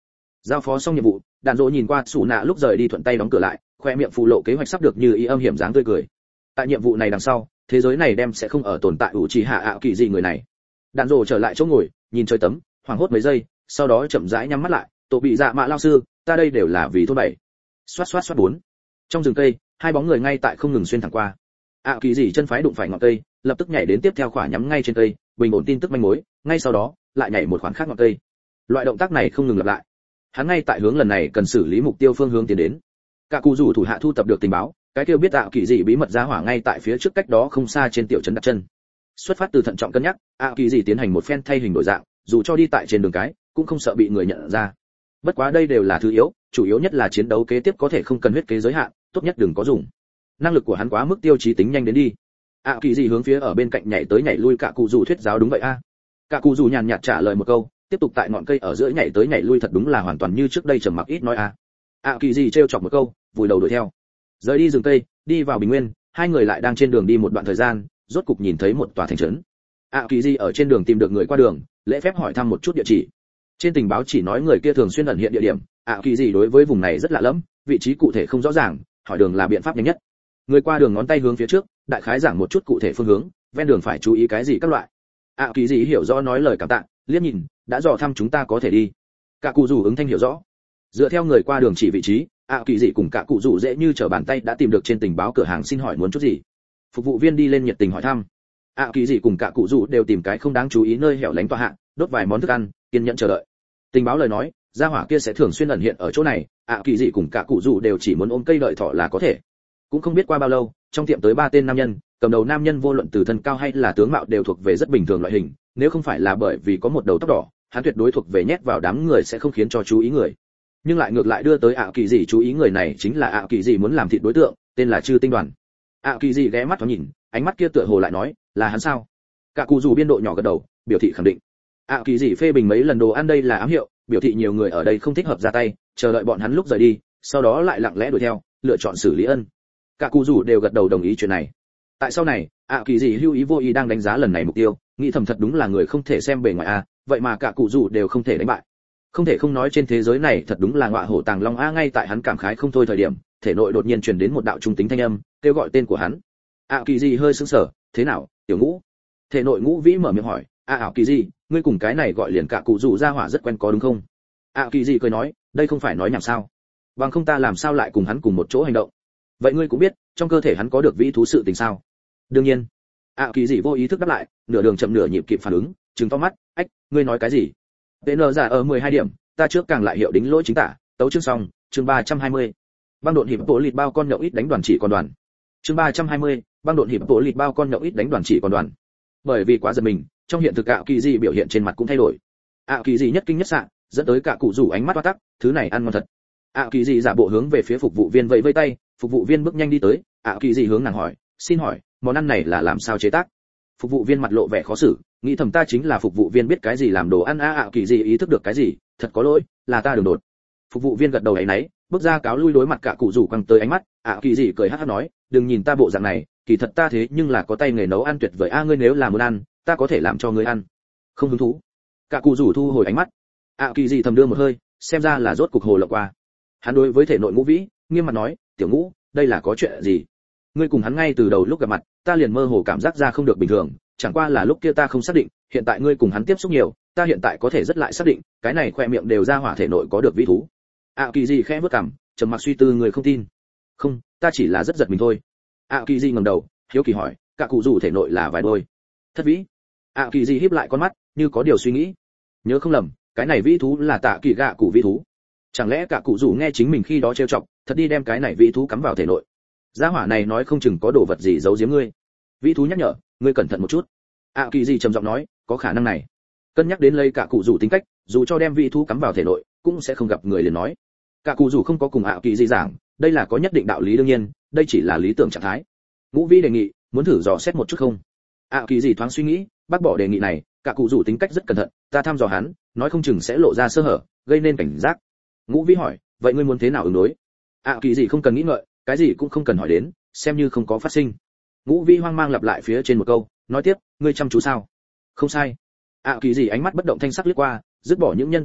Speaker 1: Giao phó xong nhiệm vụ, đàn rỗ nhìn qua Sủ Nạ lúc rời đi thuận tay đóng cửa lại, khoe miệng phù lộ kế hoạch sắp được như ý âm hiểm dáng tươi cười. Tại nhiệm vụ này đằng sau, thế giới này đem sẽ không ở tồn tại ủ trì hạ ạ kỳ gì người này. Đàn rỗ trở lại chỗ ngồi, nhìn chơi tấm, hoảng hốt mấy giây, sau đó chậm rãi nhắm mắt lại, tổ bị dạ mạ lao sư, ta đây đều là vì thôn bảy. Xoát xoát xoát bốn. Trong rừng cây, hai bóng người ngay tại không ngừng xuyên thẳng qua. ạ kỳ gì chân phái đụng phải ngọn cây, lập tức nhảy đến tiếp theo khỏa nhắm ngay trên cây, bình ổn tin tức manh mối, ngay sau đó lại nhảy một khoản khác ngọn cây. Loại động tác này không ngừng lặp lại. Hắn ngay tại hướng lần này cần xử lý mục tiêu phương hướng tiến đến. Cả cụ rủ thủ hạ thu tập được tình báo, cái kêu biết ạ kỳ gì bí mật ra hỏa ngay tại phía trước cách đó không xa trên tiểu trấn đặt chân. Xuất phát từ thận trọng cân nhắc, ạ kỳ gì tiến hành một phen thay hình đổi dạng, dù cho đi tại trên đường cái, cũng không sợ bị người nhận ra. Bất quá đây đều là thứ yếu, chủ yếu nhất là chiến đấu kế tiếp có thể không cần huyết kế giới hạn, tốt nhất đừng có dùng. Năng lực của hắn quá mức tiêu chí tính nhanh đến đi. ạ kỳ gì hướng phía ở bên cạnh nhảy tới nhảy lui, cả cụ rủ thuyết giáo đúng vậy a. Cả cụ rủ nhàn nhạt trả lời một câu, tiếp tục tại ngọn cây ở giữa nhảy tới nhảy lui, thật đúng là hoàn toàn như trước đây trầm mặc ít nói a. ạ kỳ gì trêu chọc một câu, vùi đầu đuổi theo. Rời đi rừng cây, đi vào bình nguyên, hai người lại đang trên đường đi một đoạn thời gian, rốt cục nhìn thấy một tòa thành trấn. ạ kỳ gì ở trên đường tìm được người qua đường, lễ phép hỏi thăm một chút địa chỉ. Trên tình báo chỉ nói người kia thường xuyên ẩn hiện địa điểm, ạ kỳ gì đối với vùng này rất lạ lẫm, vị trí cụ thể không rõ ràng, hỏi đường là biện pháp nhanh nhất. Người qua đường ngón tay hướng phía trước, đại khái giảng một chút cụ thể phương hướng, ven đường phải chú ý cái gì các loại. ạ kỳ gì hiểu rõ nói lời cảm tạ, liếc nhìn, đã dò thăm chúng ta có thể đi. Cả cụ rủ ứng thanh hiểu rõ. Dựa theo người qua đường chỉ vị trí, ạ kỳ gì cùng cả cụ rủ dễ như trở bàn tay đã tìm được trên tình báo cửa hàng, xin hỏi muốn chút gì. Phục vụ viên đi lên nhiệt tình hỏi thăm. ạ kỳ gì cùng cả cụ rủ đều tìm cái không đáng chú ý nơi hẻo lánh tọa hạ, đốt vài món thức ăn, kiên nhẫn chờ đợi. Tình báo lời nói, gia hỏa kia sẽ thường xuyên ẩn hiện ở chỗ này, ạ kỳ gì cùng cả cụ rủ đều chỉ muốn ôm cây đợi thỏ là có thể. Cũng không biết qua bao lâu, trong tiệm tới 3 tên nam nhân, cầm đầu nam nhân vô luận từ thân cao hay là tướng mạo đều thuộc về rất bình thường loại hình, nếu không phải là bởi vì có một đầu tóc đỏ, hắn tuyệt đối thuộc về nhét vào đám người sẽ không khiến cho chú ý người. Nhưng lại ngược lại đưa tới ạ kỳ gì chú ý người này chính là ạ kỳ gì muốn làm thịt đối tượng, tên là Trư Tinh Đoàn. ạ kỳ gì ghé mắt thoáng nhìn, ánh mắt kia tựa hồ lại nói, là hắn sao? Cả cụ rủ biên độ nhỏ gật đầu, biểu thị khẳng định. ạ kỳ gì phê bình mấy lần đồ ăn đây là ám hiệu, biểu thị nhiều người ở đây không thích hợp ra tay, chờ đợi bọn hắn lúc rời đi, sau đó lại lặng lẽ đuổi theo, lựa chọn xử lý ân. Cả cụ rủ đều gật đầu đồng ý chuyện này. Tại sau này, ạ kỳ gì hưu ý vô ý đang đánh giá lần này mục tiêu, nghĩ thầm thật đúng là người không thể xem bề ngoài a, vậy mà cả cụ rủ đều không thể đánh bại. Không thể không nói trên thế giới này thật đúng là ngọa hổ tàng long a. Ngay tại hắn cảm khái không thôi thời điểm, thể nội đột nhiên truyền đến một đạo trung tính thanh âm, kêu gọi tên của hắn. ạ kỳ gì hơi sững sờ, thế nào, tiểu Ngũ? Thể nội Ngũ Vĩ mở miệng hỏi, ạ kỳ gì, ngươi cùng cái này gọi liền cả cụ rủ ra hỏa rất quen có đúng không? ạ kỳ gì cười nói, đây không phải nói nhảm sao? Bằng không ta làm sao lại cùng hắn cùng một chỗ hành động? Vậy ngươi cũng biết, trong cơ thể hắn có được vĩ thú sự tình sao? Đương nhiên. ạ kỳ gì vô ý thức đáp lại, nửa đường chậm nửa nhịp kịp phản ứng, trừng to mắt, ách, ngươi nói cái gì? PN giả ở 12 điểm, ta trước càng lại hiệu đính lỗi chính tả, tấu chương xong, chương 320. Băng độn hiệp bộ lịt bao con nhậu ít đánh đoàn chỉ còn đoàn. Chương 320, băng độn hiệp bộ lịt bao con nhậu ít đánh đoàn chỉ còn đoàn. Bởi vì quá giật mình, trong hiện thực ạ kỳ gì biểu hiện trên mặt cũng thay đổi. ạ kỳ gì nhất kinh nhất sạng, dẫn tới cả cụ rủ ánh mắt toát tắc, thứ này ăn ngon thật. ạ kỳ gì giả bộ hướng về phía phục vụ viên vẫy vẫy tay, phục vụ viên bước nhanh đi tới, ạ kỳ gì hướng nàng hỏi, xin hỏi, món ăn này là làm sao chế tác? Phục vụ viên mặt lộ vẻ khó xử, nghĩ thầm ta chính là phục vụ viên biết cái gì làm đồ ăn a. ạ kỳ gì ý thức được cái gì, thật có lỗi, là ta đường đột. Phục vụ viên gật đầu ấy nấy, bước ra cáo lui đối mặt cả cụ rủ quăng tới ánh mắt, ạ kỳ gì cười hắc hắc nói, đừng nhìn ta bộ dạng này, kỳ thật ta thế nhưng là có tay nghề nấu ăn tuyệt vời a. Ngươi nếu là muốn ăn, ta có thể làm cho ngươi ăn. Không hứng thú. Cả cụ rủ thu hồi ánh mắt. ạ kỳ gì thầm đưa một hơi, xem ra là rốt cục hồ lộng qua. Hắn đối với thể nội Ngũ Vĩ nghiêm mặt nói, tiểu Ngũ, đây là có chuyện gì? Ngươi cùng hắn ngay từ đầu lúc gặp mặt, ta liền mơ hồ cảm giác ra không được bình thường, chẳng qua là lúc kia ta không xác định, hiện tại ngươi cùng hắn tiếp xúc nhiều, ta hiện tại có thể rất lại xác định, cái này khoe miệng đều ra hỏa thể nội có được vĩ thú. ạ kỳ gì khẽ bước cằm, trầm mặc suy tư, người không tin. Không, ta chỉ là rất giật mình thôi. ạ kỳ gì ngẩng đầu, hiếu kỳ hỏi, cả cụ rủ thể nội là vài đôi? Thất vĩ. ạ kỳ gì híp lại con mắt, như có điều suy nghĩ. Nhớ không lầm, cái này vĩ thú là tạ kỳ gạ cụ vĩ thú. Chẳng lẽ cả cụ rủ nghe chính mình khi đó trêu chọc, thật đi đem cái này vĩ thú cắm vào thể nội? Gia hỏa này nói không chừng có đồ vật gì giấu giếm ngươi. Vĩ thú nhắc nhở, ngươi cẩn thận một chút. ạ kỳ gì trầm giọng nói, có khả năng này. Cân nhắc đến lấy cả cụ rủ tính cách, dù cho đem vĩ thú cắm vào thể nội, cũng sẽ không gặp người liền nói. Cả cụ rủ không có cùng ạ kỳ gì giảng, đây là có nhất định đạo lý đương nhiên, đây chỉ là lý tưởng trạng thái. Ngũ Vĩ đề nghị, muốn thử dò xét một chút không? ạ kỳ gì thoáng suy nghĩ, bác bỏ đề nghị này, cả cụ rủ tính cách rất cẩn thận, ta thăm dò hắn, nói không chừng sẽ lộ ra sơ hở, gây nên cảnh giác. Ngũ Vĩ hỏi, vậy ngươi muốn thế nào ứng đối? ạ kỳ gì không cần nghĩ ngợi, cái gì cũng không cần hỏi đến, xem như không có phát sinh. Ngũ Vĩ hoang mang lặp lại phía trên một câu, nói tiếp, ngươi chăm chú sao? Không sai. ạ kỳ gì ánh mắt bất động thanh sắc liếc qua, dứt bỏ những nhân tố khác,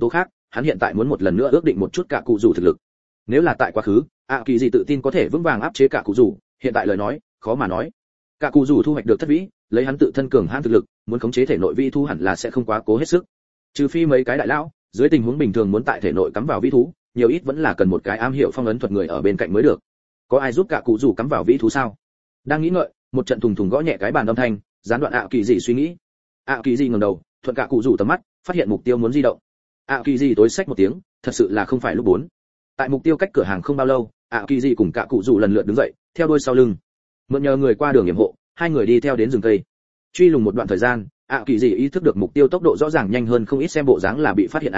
Speaker 1: hắn hiện tại muốn một lần nữa ước định một chút cả cụ rủ thực lực. Nếu là tại quá khứ, kỳ gì tự tin có thể vững vàng áp chế cả cụ rủ, hiện tại lời nói khó mà nói. Cả cụ rủ thu hoạch được thất vĩ, lấy hắn tự thân cường hãn thực lực, muốn khống chế thể nội vi thú hẳn là sẽ không quá cố hết sức. Trừ phi mấy cái đại lão, dưới tình huống bình thường muốn tại thể nội cắm vào vi thú, nhiều ít vẫn là cần một cái am hiểu phong ấn thuật người ở bên cạnh mới được. Có ai giúp cả cụ rủ cắm vào vi thú sao? Đang nghĩ ngợi, một trận thùng thùng gõ nhẹ cái bàn âm thanh, gián đoạn kỳ gì suy nghĩ. Kỳ gì ngẩng đầu, thuận cả cụ rủ tầm mắt, phát hiện mục tiêu muốn di động. Kỳ gì tối xách một tiếng, thật sự là không phải lúc 4. Tại mục tiêu cách cửa hàng không bao lâu, kỳ gì cùng cả cụ rủ lần lượt đứng dậy, theo đuôi sau lưng. Mượn nhờ người qua đường yểm hộ, hai người đi theo đến rừng cây. Truy lùng một đoạn thời gian, kỳ gì ý thức được mục tiêu tốc độ rõ ràng nhanh hơn không ít, xem bộ dáng là bị phát hiện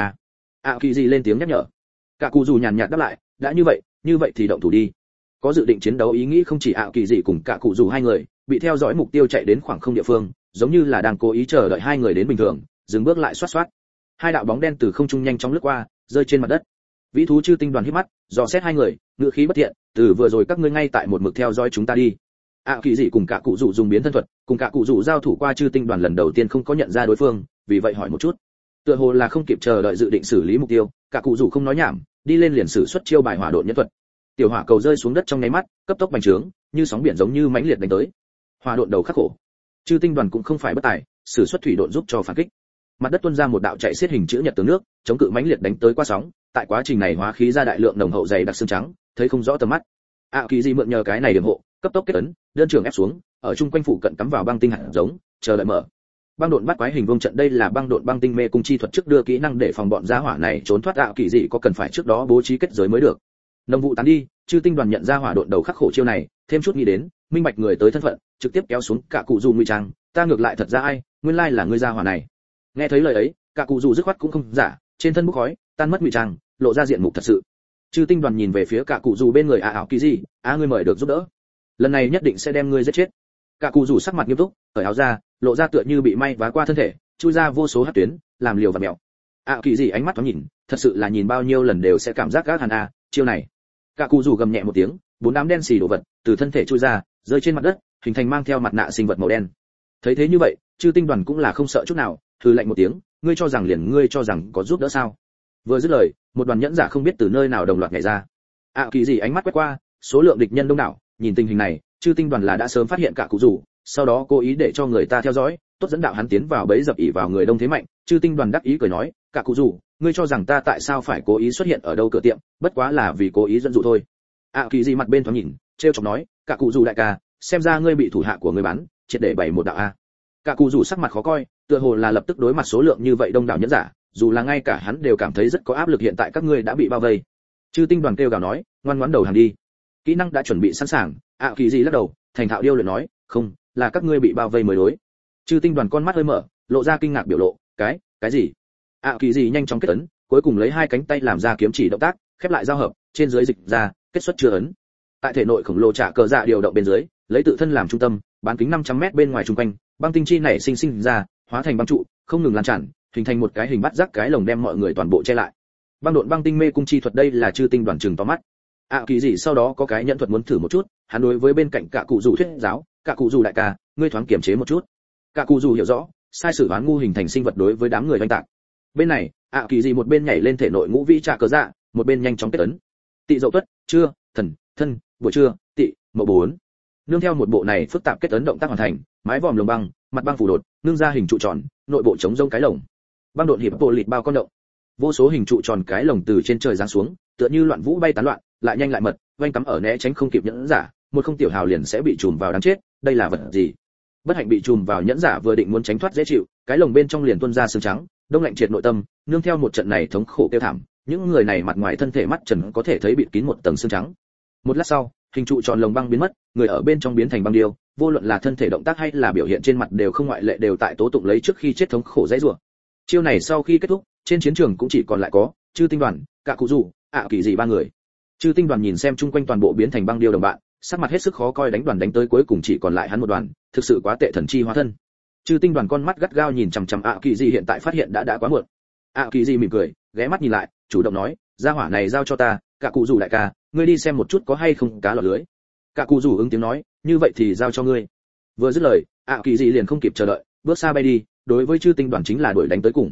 Speaker 1: kỳ gì lên tiếng nhắc nhở. Cả cụ rủ nhàn nhạt đáp lại, đã như vậy thì động thủ đi. Có dự định chiến đấu ý nghĩ không chỉ kỳ gì cùng cả cụ rủ hai người, bị theo dõi mục tiêu chạy đến khoảng không địa phương, giống như là đang cố ý chờ đợi hai người đến bình thường, dừng bước lại xoát xoát. Hai đạo bóng đen từ không trung nhanh chóng lướt qua, rơi trên mặt đất. Vĩ thú chư tinh đoàn híp mắt, dò xét hai người, ngữ khí bất thiện, từ vừa rồi các ngươi ngay tại một mực theo dõi chúng ta đi. Kỳ dị cùng cả cụ rủ dùng biến thân thuật, cùng cả cụ rủ giao thủ qua chư tinh đoàn lần đầu tiên không có nhận ra đối phương, vì vậy hỏi một chút. Tựa hồ là không kịp chờ đợi dự định xử lý mục tiêu, cả cụ rủ không nói nhảm, đi lên liền sử xuất chiêu bài hỏa độn nhân thuật. Tiểu hỏa cầu rơi xuống đất trong nháy mắt, cấp tốc bành trướng, như sóng biển giống như mãnh liệt đánh tới. Hỏa độn đầu khắc khổ. Chư tinh đoàn cũng không phải bất tài, sử xuất thủy độn giúp cho phản kích. Mặt đất tuôn ra một đạo chạy xiết hình chữ nhật tường nước, chống cự mãnh liệt đánh tới qua sóng, tại quá trình này hóa khí ra đại lượng nồng hậu dày đặc xương trắng, thấy không rõ tầm mắt. Kỳ gì mượn nhờ cái này điểm hộ, cấp tốc kết ấn, đơn trường ép xuống, ở chung quanh phụ cận cắm vào băng tinh hạt giống, chờ đợi mở. Băng độn bắt quái hình vuông trận, đây là băng độn băng tinh mê cung chi thuật, trước đưa kỹ năng để phòng bọn gia hỏa này trốn thoát. Kỳ gì có cần phải trước đó bố trí kết giới mới được. Nông vụ tán đi, chư tinh đoàn nhận ra hỏa độn đầu khắc khổ chiêu này, thêm chút nghĩ đến, minh bạch người tới thân phận, trực tiếp kéo xuống cả cụ dù ngụy trang, ta ngược lại thật ra ai, nguyên lai là ngươi gia hỏa này. Nghe thấy lời ấy, cả cụ dù dứt khoát cũng không giả, trên thân bốc khói, tan mất ngụy trang, lộ ra diện mục thật sự. Chư tinh đoàn nhìn về phía cả cụ dù bên người kỳ gì, ngươi mời được giúp đỡ, lần này nhất định sẽ đem ngươi giết chết. Cả cụ dù sắc mặt nghiêm túc, cởi áo ra, lộ ra tựa như bị may vá qua thân thể, chui ra vô số hắc tuyến, làm liều và mèo. Kỳ gì ánh mắt thoáng nhìn, thật sự là nhìn bao nhiêu lần đều sẽ cảm giác gác hàn chiêu này. Cả cụ dù gầm nhẹ một tiếng, bốn đám đen xì đồ vật từ thân thể chui ra, rơi trên mặt đất, hình thành mang theo mặt nạ sinh vật màu đen. Thấy thế như vậy, chư tinh đoàn cũng là không sợ chút nào, hừ lạnh một tiếng, ngươi cho rằng có giúp đỡ sao? Vừa dứt lời, một đoàn nhẫn giả không biết từ nơi nào đồng loạt nhảy ra. Kỳ gì ánh mắt quét qua, số lượng địch nhân đông đảo, nhìn tình hình này, chư tinh đoàn là đã sớm phát hiện cả cụ rủ, sau đó cố ý để cho người ta theo dõi, tốt dẫn đạo hắn tiến vào bẫy dập ỉ vào người đông thế mạnh. Chư tinh đoàn đắc ý cười nói, cả cụ rủ, ngươi cho rằng ta tại sao phải cố ý xuất hiện ở đâu cửa tiệm, bất quá là vì cố ý dẫn dụ thôi. Kỳ gì mặt bên thoáng nhìn, trêu chọc nói, cả cụ rủ đại ca, xem ra ngươi bị thủ hạ của ngươi bắn, triệt để bày một đạo a. Cả cụ rủ sắc mặt khó coi, tựa hồ là lập tức đối mặt số lượng như vậy đông đảo nhẫn giả, dù là ngay cả hắn đều cảm thấy rất có áp lực, hiện tại các ngươi đã bị bao vây. Chư tinh đoàn kêu gào nói, ngoan ngoãn đầu hàng đi. Kỹ năng đã chuẩn bị sẵn sàng. Kỳ gì lắc đầu, thành thạo điêu luyện nói, không, là các ngươi bị bao vây mới đối. Chư tinh đoàn con mắt hơi mở, lộ ra kinh ngạc biểu lộ, cái gì? Kỳ gì nhanh chóng kết ấn, cuối cùng lấy hai cánh tay làm ra kiếm chỉ động tác, khép lại giao hợp, trên dưới dịch ra, kết xuất chưa ấn. Tại thể nội khổng lồ trả cờ dạ điều động bên dưới, lấy tự thân làm trung tâm, bán kính 500m bên ngoài trung quanh, băng tinh chi nảy sinh ra, hóa thành băng trụ, không ngừng lan tràn, hình thành một cái hình bắt rắc cái lồng đem mọi người toàn bộ che lại. Băng độn băng tinh mê cung chi thuật, đây là chư tinh đoàn trừng to mắt. Kỳ gì sau đó có cái nhận thuật muốn thử một chút, hắn đối với bên cạnh cả cụ rủ thuyết giáo, cả cụ rủ đại ca, ngươi thoáng kiềm chế một chút. Cả cụ rủ hiểu rõ, sai sử đoán ngu hình thành sinh vật đối với đám người oanh tạc. Bên này, Kỳ gì một bên nhảy lên thể nội ngũ vĩ trả cờ dạ, một bên nhanh chóng kết ấn. Tị dậu tuất, trưa, thần, thân, buổi trưa, tị, mậu 4. Nương theo một bộ này phức tạp kết ấn động tác hoàn thành, mái vòm lồng băng, mặt băng phủ đột, nương ra hình trụ tròn, nội bộ chống rông cái lồng. Băng độn hiệp bộ lịt bao con động. Vô số hình trụ tròn cái lồng từ trên trời giáng xuống, tựa như loạn vũ bay tán loạn, lại nhanh lại mật, vanh cắm ở né tránh không kịp nhẫn giả, một không tiểu hào liền sẽ bị trùm vào đáng chết, đây là vật gì? Bất hạnh bị trùm vào nhẫn giả vừa định muốn tránh thoát dễ chịu, cái lồng bên trong liền tuôn ra sương trắng, đông lạnh triệt nội tâm, nương theo một trận này thống khổ kêu thảm, những người này mặt ngoài thân thể mắt trần có thể thấy bịt kín một tầng sương trắng. Một lát sau, hình trụ tròn lồng băng biến mất, người ở bên trong biến thành băng điêu, vô luận là thân thể động tác hay là biểu hiện trên mặt đều không ngoại lệ, đều tại tố tụng lấy trước khi chết thống khổ dãy rủa. Chiêu này sau khi kết thúc, trên chiến trường cũng chỉ còn lại có chư tinh đoàn, cả cụ rủ, Kỳ gì ba người. Chư tinh đoàn nhìn xem chung quanh toàn bộ biến thành băng điêu đồng bạn, sắc mặt hết sức khó coi, đánh đoàn đánh tới cuối cùng chỉ còn lại hắn một đoàn, thực sự quá tệ, thần chi hóa thân. Chư tinh đoàn con mắt gắt gao nhìn chằm chằm Kỳ gì, hiện tại phát hiện đã quá muộn. Kỳ gì mỉm cười, ghé mắt nhìn lại, chủ động nói, gia hỏa này giao cho ta, cả cụ rủ đại ca, ngươi đi xem một chút có hay không cá lọt lưới. Cả cụ rủ ứng tiếng nói, như vậy thì giao cho ngươi. Vừa dứt lời, Kỳ gì liền không kịp chờ đợi, bước xa bay đi, đối với chư tinh đoàn chính là đuổi đánh tới cùng.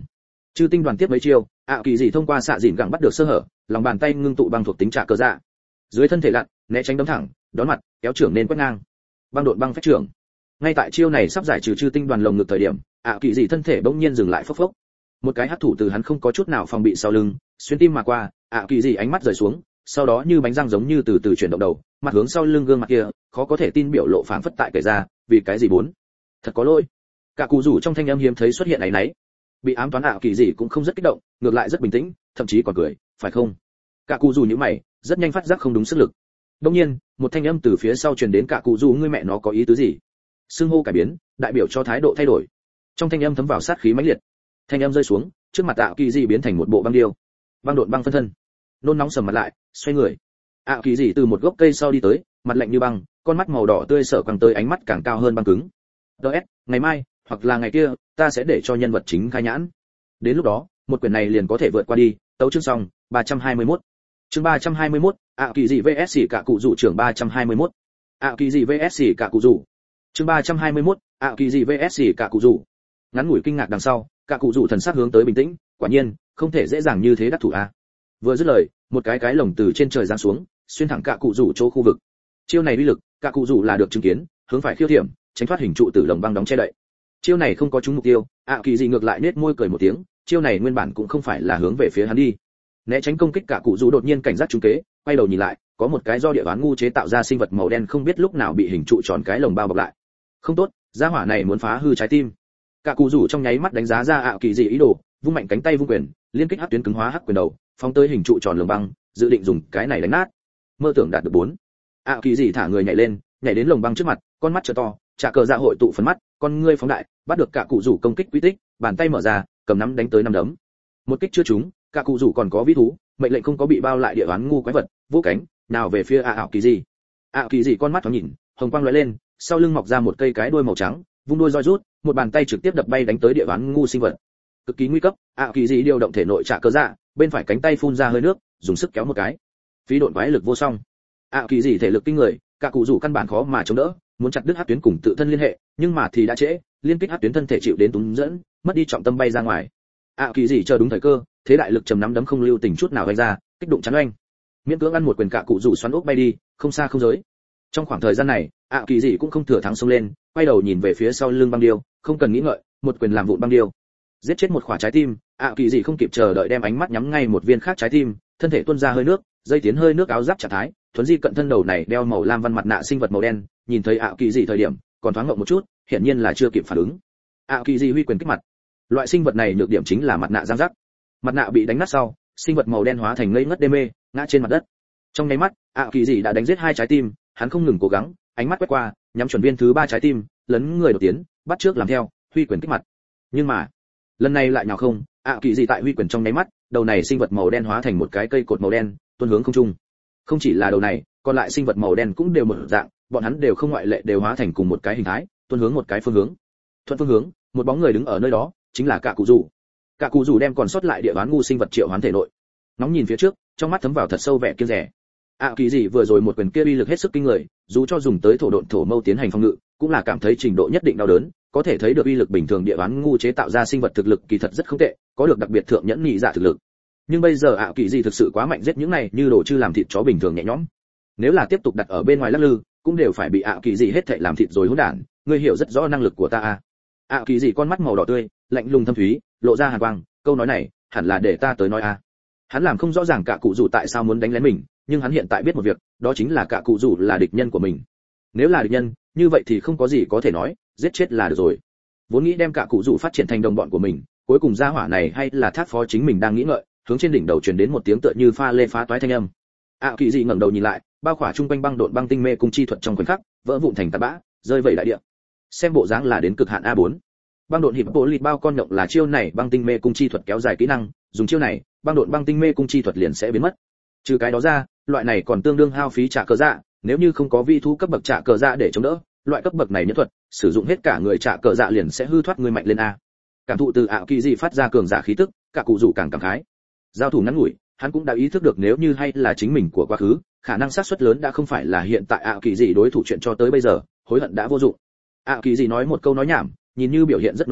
Speaker 1: Chư tinh đoàn tiếp mấy chiêu, kỳ dị thông qua xạ dịn gẳng bắt được sơ hở, lòng bàn tay ngưng tụ băng thuộc tính trả cờ dạ. Dưới thân thể lặn, né tránh đấm thẳng, đón mặt, kéo trưởng nên quét ngang. Băng độn băng phách trưởng. Ngay tại chiêu này sắp giải trừ chư tinh đoàn lồng ngực thời điểm, kỳ dị thân thể bỗng nhiên dừng lại phốc phốc. Một cái hắc thủ từ hắn không có chút nào phòng bị sau lưng, xuyên tim mà qua, kỳ dị ánh mắt rời xuống, sau đó như bánh răng giống như từ từ chuyển động đầu, mặt hướng sau lưng gương mặt kia, khó có thể tin biểu lộ phảng phất tại kể ra, vì cái gì bốn? Thật có lỗi. Cả cụ rủ trong thanh âm hiếm thấy xuất hiện ấy nấy. Bị ám toán kỳ dị cũng không rất kích động, ngược lại rất bình tĩnh, thậm chí còn cười, phải không? Cả cụ rủ nhíu mày, rất nhanh phát giác không đúng sức lực. Đương nhiên, một thanh âm từ phía sau truyền đến, cả cụ rủ ngươi mẹ nó có ý tứ gì? Xưng hô cải biến, đại biểu cho thái độ thay đổi. Trong thanh âm thấm vào sát khí mãnh liệt. Thanh âm rơi xuống, trước mặt kỳ dị biến thành một bộ băng điêu. Băng độn băng phân thân. Nôn nóng sầm mặt lại, xoay người. Kỳ dị từ một gốc cây sau đi tới, mặt lạnh như băng, con mắt màu đỏ tươi sở quăng tới ánh mắt càng cao hơn băng cứng. Ngày mai, hoặc là ngày kia, ta sẽ để cho nhân vật chính khai nhãn. Đến lúc đó, một quyển này liền có thể vượt qua đi. Tấu chương xong, 321. Chương 321, kỳ dị VS cả cụ rủ trưởng 321. Kỳ dị VS cả cụ rủ. Chương 321, kỳ dị VS cả cụ rủ. Ngắn ngủi kinh ngạc đằng sau, cả cụ rủ thần sắc hướng tới bình tĩnh, quả nhiên, không thể dễ dàng như thế đắc thủ a. Vừa dứt lời, một cái lồng từ trên trời giáng xuống, xuyên thẳng cả cụ rủ chỗ khu vực. Chiêu này uy lực, cả cụ rủ là được chứng kiến, hướng phải khiêu thiểm, tránh thoát hình trụ từ lồng băng đóng che đậy. Chiêu này không có trúng mục tiêu, kỳ dị ngược lại nết môi cười một tiếng, chiêu này nguyên bản cũng không phải là hướng về phía hắn đi. Né tránh công kích cả cụ rủ đột nhiên cảnh giác trúng kế, quay đầu nhìn lại, có một cái do địa ván ngu chế tạo ra sinh vật màu đen không biết lúc nào bị hình trụ tròn cái lồng bao bọc lại. Không tốt, gia hỏa này muốn phá hư trái tim. Cả cụ rủ trong nháy mắt đánh giá ra kỳ dị ý đồ, vung mạnh cánh tay vung quyền, liên kích hắc tuyến cứng hóa hắc quyền đầu, phóng tới hình trụ tròn lồng băng, dự định dùng cái này đánh nát. Mơ tưởng đạt được 4. Kỳ dị thả người nhảy lên, nhảy đến lồng băng trước mặt, con mắt trợ to, trả cờ dạ hội tụ phấn mắt, con ngươi phóng đại, bắt được cả cụ rủ công kích quy tích, bàn tay mở ra, cầm nắm đánh tới năm đấm. Một kích chưa trúng, cả cụ rủ còn có vĩ thú, mệnh lệnh không có bị bao lại địa đoán ngu quái vật, vỗ cánh, nào về phía kỳ dị. Kỳ dị con mắt thoáng nhìn, hồng quang lóe lên, sau lưng mọc ra một cây cái đuôi màu trắng, vung đuôi roi rút, một bàn tay trực tiếp đập bay đánh tới địa đoán ngu sinh vật. Cực kỳ nguy cấp, kỳ dị điều động thể nội trả cờ dạ, bên phải cánh tay phun ra hơi nước, dùng sức kéo một cái. Phí độn quái lực vô song. Kỳ dị thể lực kinh người, cả cụ rủ căn bản khó mà chống đỡ, muốn chặt đứt hắc tuyến cùng tự thân liên hệ, nhưng mà thì đã trễ, liên kích hắc tuyến thân thể chịu đến túng dẫn, mất đi trọng tâm bay ra ngoài. Kỳ dị chờ đúng thời cơ, thế đại lực trầm nắm đấm không lưu tình chút nào vung ra, kích động chắn oanh. Miễn cưỡng ăn một quyền cả cụ rủ xoắn ốc bay đi, không xa không giới. Trong khoảng thời gian này, kỳ dị cũng không thừa thắng xông lên, quay đầu nhìn về phía sau lưng băng điêu, không cần nghĩ ngợi, một quyền làm vụn băng điêu. Giết chết một quả trái tim, kỳ dị không kịp chờ đợi đem ánh mắt nhắm ngay một viên khác trái tim, thân thể tuôn ra hơi nước, dây tiến hơi nước áo giáp trạng thái, thuấn di cận thân đầu này đeo màu lam văn mặt nạ sinh vật màu đen, nhìn thấy kỳ dị thời điểm, còn thoáng ngộng một chút, hiển nhiên là chưa kịp phản ứng. Kỳ dị huy quyền kích mặt. Loại sinh vật này nhược điểm chính là mặt nạ giang rắc. Mặt nạ bị đánh nát sau, sinh vật màu đen hóa thành ngây ngất đê mê, ngã trên mặt đất. Trong nháy mắt, kỳ dị đã đánh giết 2 trái tim, hắn không ngừng cố gắng, ánh mắt quét qua, nhắm chuẩn viên thứ 3 trái tim, lấn người đột tiến, bắt trước làm theo, huy quyền kích mặt. Nhưng mà, lần này lại nhào không, kỳ dị tại huy quyền trong nháy mắt, đầu này sinh vật màu đen hóa thành một cái cây cột màu đen, tuôn hướng không trung. Không chỉ là đầu này, còn lại sinh vật màu đen cũng đều mở dạng, bọn hắn đều không ngoại lệ đều hóa thành cùng một cái hình thái, tuôn hướng một cái phương hướng. Thuận phương hướng, một bóng người đứng ở nơi đó, chính là cả cụ rủ. Cả cụ rủ đem còn sót lại địa đoán ngu sinh vật triệu hoán thể nội. Nóng nhìn phía trước, trong mắt thấm vào thật sâu vẻ kiêng dè. Kỳ dị vừa rồi một quyền kia uy lực hết sức kinh người, dù cho dùng tới thổ độn thổ mâu tiến hành phòng ngự, cũng là cảm thấy trình độ nhất định đau đớn, có thể thấy được uy lực bình thường địa đoán ngu chế tạo ra sinh vật thực lực kỳ thật rất không tệ, có được đặc biệt thượng nhẫn nhị dạ thực lực. Nhưng bây giờ kỳ dị thực sự quá mạnh, giết những này như đồ chư làm thịt chó bình thường nhẹ nhõm. Nếu là tiếp tục đặt ở bên ngoài lắc lư, cũng đều phải bị kỳ dị hết thảy làm thịt rồi hỗn đản, ngươi hiểu rất rõ năng lực của ta à. Kỳ dị con mắt màu đỏ tươi, lạnh lùng thâm thúy, lộ ra hàn quang, câu nói này, hẳn là để ta tới nói à. Hắn làm không rõ ràng cả cụ rủ tại sao muốn đánh lén mình, nhưng hắn hiện tại biết một việc, đó chính là cả cụ rủ là địch nhân của mình. Nếu là địch nhân, như vậy thì không có gì có thể nói, giết chết là được rồi. Vốn nghĩ đem cả cụ rủ phát triển thành đồng bọn của mình, cuối cùng gia hỏa này hay là thác phó chính mình đang nghĩ ngợi, hướng trên đỉnh đầu truyền đến một tiếng tựa như pha lê phá toái thanh âm. Kỳ dị ngẩng đầu nhìn lại, bao khỏa trung quanh băng độn băng tinh mê cung chi thuật trong khoảnh khắc, vỡ vụn thành tạt bã, rơi vẩy đại địa. Xem bộ dáng là đến cực hạn A4. Băng độn hiệp bộ lịt bao con nhộng là chiêu này băng tinh mê cung chi thuật kéo dài kỹ năng, dùng chiêu này, băng độn băng tinh mê cung chi thuật liền sẽ biến mất. Trừ cái đó ra, loại này còn tương đương hao phí trả cờ dạ, nếu như không có vi thú cấp bậc trả cờ dạ để chống đỡ, loại cấp bậc này nhất thuật, sử dụng hết cả người trả cờ dạ liền sẽ hư thoát người mạnh lên a. Cảm thụ từ kỳ dị phát ra cường giả khí tức, cả cụ rủ càng cảm khái. Giao thủ ngắn ngủi, hắn cũng đã ý thức được nếu như hay là chính mình của quá khứ, khả năng xác suất lớn đã không phải là hiện tại kỳ dị đối thủ chuyện cho tới bây giờ, hối hận đã vô dụng. Kỳ dị nói một câu nói nhảm, nhìn như biểu hiện rất nôn nóng,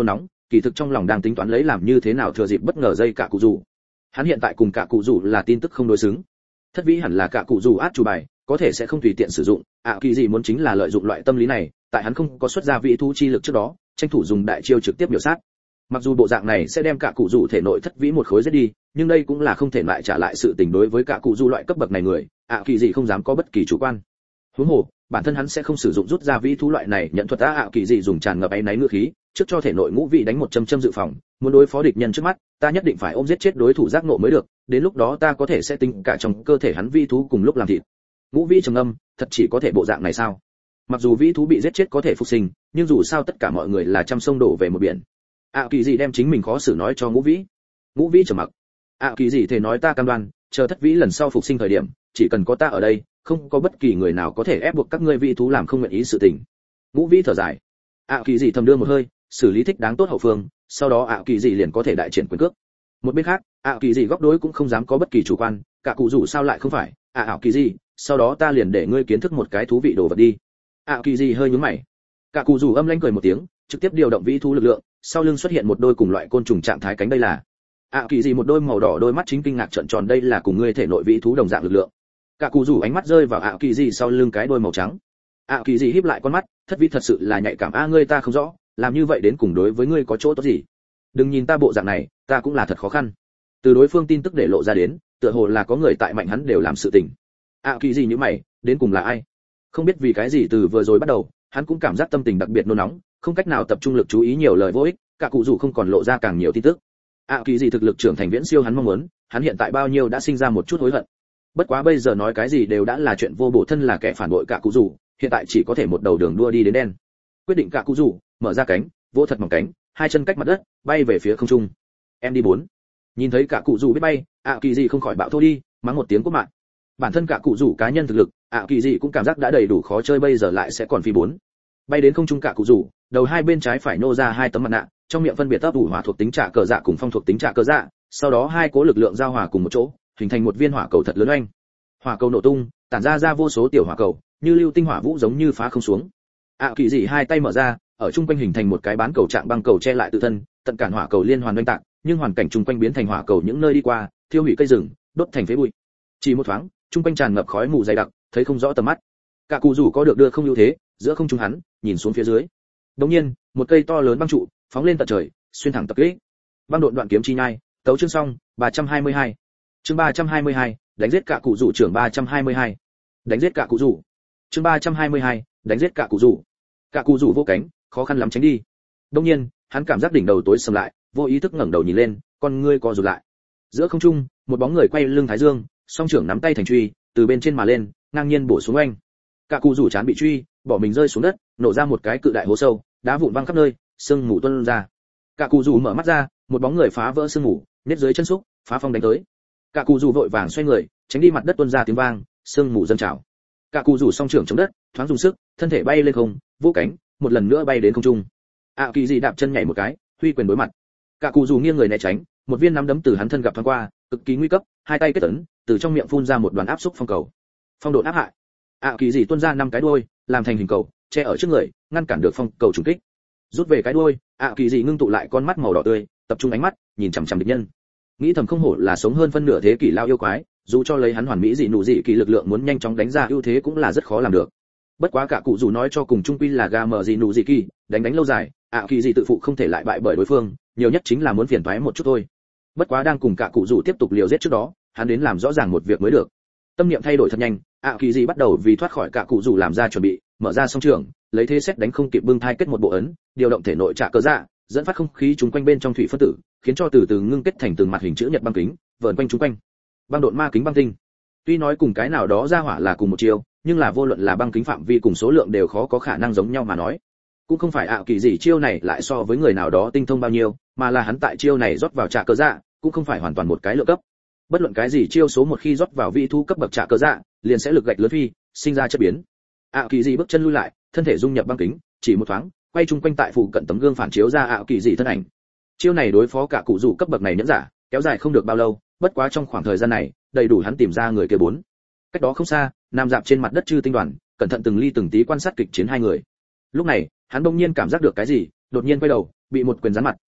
Speaker 1: kỳ thực trong lòng đang tính toán lấy làm như thế nào thừa dịp bất ngờ dây cả cụ rủ. Hắn hiện tại cùng cả cụ rủ là tin tức không đối xứng. Thất vĩ hẳn là cả cụ rủ át chủ bài, có thể sẽ không tùy tiện sử dụng. Kỳ gì muốn chính là lợi dụng loại tâm lý này, tại hắn không có xuất ra vị thú chi lực trước đó, tranh thủ dùng đại chiêu trực tiếp biểu sát. Mặc dù bộ dạng này sẽ đem cả cụ rủ thể nội thất vĩ một khối giết đi, nhưng đây cũng là không thể lại trả lại sự tình đối với cả cụ rủ loại cấp bậc này người, kỳ gì không dám có bất kỳ chủ quan. Huống hồ, bản thân hắn sẽ không sử dụng rút ra vĩ thú loại này nhận thuật kỳ gì dùng tràn ngập áy náy ngữ khí, trước cho thể nội ngũ vị đánh một châm dự phòng, muốn đối phó địch nhân trước mắt, ta nhất định phải ôm giết chết đối thủ giác nộ mới được, đến lúc đó ta có thể sẽ tính cả trong cơ thể hắn vĩ thú cùng lúc làm thịt. Ngũ vĩ trầm âm, thật chỉ có thể bộ dạng này sao? Mặc dù vĩ thú bị giết chết có thể phục sinh, nhưng dù sao tất cả mọi người là trăm sông đổ về một biển. Kỳ gì đem chính mình khó xử nói cho ngũ vĩ. Ngũ vĩ trầm mặc. Kỳ gì thể nói ta cam đoan, chờ thất vĩ lần sau phục sinh thời điểm, chỉ cần có ta ở đây, không có bất kỳ người nào có thể ép buộc các ngươi vĩ thú làm không nguyện ý sự tình. Ngũ vĩ thở dài. Kỳ gì thầm đưa một hơi, xử lý thích đáng tốt hậu phương, sau đó kỳ gì liền có thể đại triển quyền cước. Một bên khác, kỳ gì góc đối cũng không dám có bất kỳ chủ quan, cả cụ rủ sao lại không phải? Kỳ gì, sau đó ta liền để ngươi kiến thức một cái thú vị đồ vật đi. Kỳ gì hơi nhướng mày. Cả cụ rủ âm lãnh cười một tiếng, trực tiếp điều động vĩ thú lực lượng, sau lưng xuất hiện một đôi cùng loại côn trùng trạng thái cánh, đây là kỳ gì một đôi màu đỏ đôi mắt chính kinh ngạc trợn tròn, đây là cùng ngươi thể nội vĩ thú đồng dạng lực lượng. Cả cụ rủ ánh mắt rơi vào kỳ gì sau lưng cái đôi màu trắng. Kỳ gì híp lại con mắt, thất vĩ thật sự là nhạy cảm ngươi ta không rõ, làm như vậy đến cùng đối với ngươi có chỗ tốt gì? Đừng nhìn ta bộ dạng này, ta cũng là thật khó khăn. Từ đối phương tin tức để lộ ra đến, tựa hồ là có người tại mạnh hắn đều làm sự tình. Kỳ gì như mày, đến cùng là ai? Không biết vì cái gì từ vừa rồi bắt đầu, hắn cũng cảm giác tâm tình đặc biệt nôn nóng, không cách nào tập trung lực chú ý nhiều lời vô ích, cả cụ rủ không còn lộ ra càng nhiều tin tức. Kỳ gì thực lực trưởng thành viễn siêu hắn mong muốn, hắn hiện tại bao nhiêu đã sinh ra một chút hối hận. Bất quá bây giờ nói cái gì đều đã là chuyện vô bổ, thân là kẻ phản bội cả cụ rủ, hiện tại chỉ có thể một đầu đường đua đi đến đen. Quyết định cả cụ rủ, mở ra cánh, vỗ thật mỏng cánh, hai chân cách mặt đất, bay về phía không trung. Em đi 4. Nhìn thấy cả cụ rủ biết bay, kỳ gì không khỏi bạo thô đi, mắng một tiếng của mạng. Bản thân cả cụ rủ cá nhân thực lực, kỳ gì cũng cảm giác đã đầy đủ khó chơi, bây giờ lại sẽ còn phi 4. Bay đến không trung cả cụ rủ, đầu hai bên trái phải nô ra hai tấm mặt nạ, trong miệng phân biệt ấp ủ hỏa thuộc tính trả cờ dạ cùng phong thuộc tính trả cờ dạ, sau đó hai cố lực lượng giao hòa cùng một chỗ, hình thành một viên hỏa cầu thật lớn oanh. Hỏa cầu nổ tung, tản ra vô số tiểu hỏa cầu, như lưu tinh hỏa vũ giống như phá không xuống. Kỳ dị hai tay mở ra, ở trung quanh hình thành một cái bán cầu trạng băng cầu che lại tự thân, tận cản hỏa cầu liên hoàn oanh tạc, nhưng hoàn cảnh trung quanh biến thành hỏa cầu những nơi đi qua, thiêu hủy cây rừng, đốt thành phế bụi. Chỉ một thoáng, trung quanh tràn ngập khói mù dày đặc, thấy không rõ tầm mắt. Cả cụ rủ có được đưa không ưu thế, giữa không trung hắn, nhìn xuống phía dưới. Đột nhiên, một cây to lớn băng trụ phóng lên tận trời, xuyên thẳng tập kích. Băng độn đoạn kiếm chi nhai, tấu chương xong, 322. Chương 322, đánh giết cả cụ rủ trưởng 322. Đánh giết cả cụ rủ. Chương 322, đánh giết cả cụ rủ. Cả cụ rủ vô cánh, khó khăn lắm tránh đi. Đột nhiên, hắn cảm giác đỉnh đầu tối sầm lại, vô ý thức ngẩng đầu nhìn lên, con ngươi co rụt lại. Giữa không trung, một bóng người quay lưng thái dương, song trưởng nắm tay thành truy, từ bên trên mà lên, ngang nhiên bổ xuống anh. Cả cụ rủ chán bị truy, bỏ mình rơi xuống đất, nổ ra một cái cự đại hố sâu, đá vụn văng khắp nơi, sương mù tuôn ra. Cả cụ rủ mở mắt ra, một bóng người phá vỡ sương mù, nết dưới chân xúc, phá phong đánh tới. Cả cụ rủ vội vàng xoay người, tránh đi mặt đất tuôn ra tiếng vang, sương mù dâng trào. Cả cụ rủ song trưởng chống đất, thoáng dùng sức, thân thể bay lên không, vỗ cánh, một lần nữa bay đến không trung. Kỳ dị đạp chân nhảy một cái, huy quyền đối mặt. Cả cụ rủ nghiêng người né tránh, một viên nắm đấm từ hắn thân gặp thoáng qua, cực kỳ nguy cấp, hai tay kết ấn, từ trong miệng phun ra một đoàn áp xúc phong cầu. Phong độ áp hại. Kỳ dị tuôn ra 5 cái đuôi, làm thành hình cầu, che ở trước người, ngăn cản được phong cầu trùng kích. Rút về cái đuôi, kỳ dị ngưng tụ lại con mắt màu đỏ tươi, tập trung ánh mắt, nhìn chằm chằm địch nhân. Nghĩ thầm không hổ là sống hơn phân nửa thế kỷ lao yêu quái, dù cho lấy hắn hoàn mỹ dị nụ dị kỳ lực lượng muốn nhanh chóng đánh ra ưu thế cũng là rất khó làm được. Bất quá cả cụ dù nói cho cùng trung quy là gà mở dị nụ dị kỳ, đánh lâu dài, kỳ dị tự phụ không thể lại bại bởi đối phương, nhiều nhất chính là muốn phiền toái một chút thôi. Bất quá đang cùng cả cụ dù tiếp tục liều giết trước đó, hắn đến làm rõ ràng một việc mới được. Tâm niệm thay đổi thật nhanh, kỳ dị bắt đầu vì thoát khỏi cả cụ dù làm ra chuẩn bị, mở ra song trường, lấy thế xét đánh không kịp bưng thai kết một bộ ấn, điều động thể nội trả cờ dạ, dẫn phát không khí chúng quanh bên trong thủy phân tử, khiến cho từ từ ngưng kết thành từng mặt hình chữ nhật băng kính, vờn quanh chúng quanh. Băng độn ma kính băng tinh. Tuy nói cùng cái nào đó ra hỏa là cùng một chiêu, nhưng là vô luận là băng kính phạm vi cùng số lượng đều khó có khả năng giống nhau mà nói. Cũng không phải kỳ dị chiêu này lại so với người nào đó tinh thông bao nhiêu, mà là hắn tại chiêu này rót vào trả cờ dạ, cũng không phải hoàn toàn một cái lượng cấp. Bất luận cái gì chiêu số một khi rót vào vị thu cấp bậc trả cờ dạ, liền sẽ lực gạch lớn phi, sinh ra chất biến. Kỳ dị bước chân lui lại, thân thể dung nhập băng kính, chỉ một thoáng, quay chung quanh tại phụ cận tấm gương phản chiếu ra kỳ dị thân ảnh. Chiêu này đối phó cả cụ rủ cấp bậc này nhẫn giả, kéo dài không được bao lâu, bất quá trong khoảng thời gian này, đầy đủ hắn tìm ra người kia 4. Cách đó không xa, nằm dạp trên mặt đất Chư Tinh Đoàn, cẩn thận từng ly từng tí quan sát kịch chiến hai người. Lúc này, hắn bỗng nhiên cảm giác được cái gì, đột nhiên quay đầu, bị một quyền giáng mặt,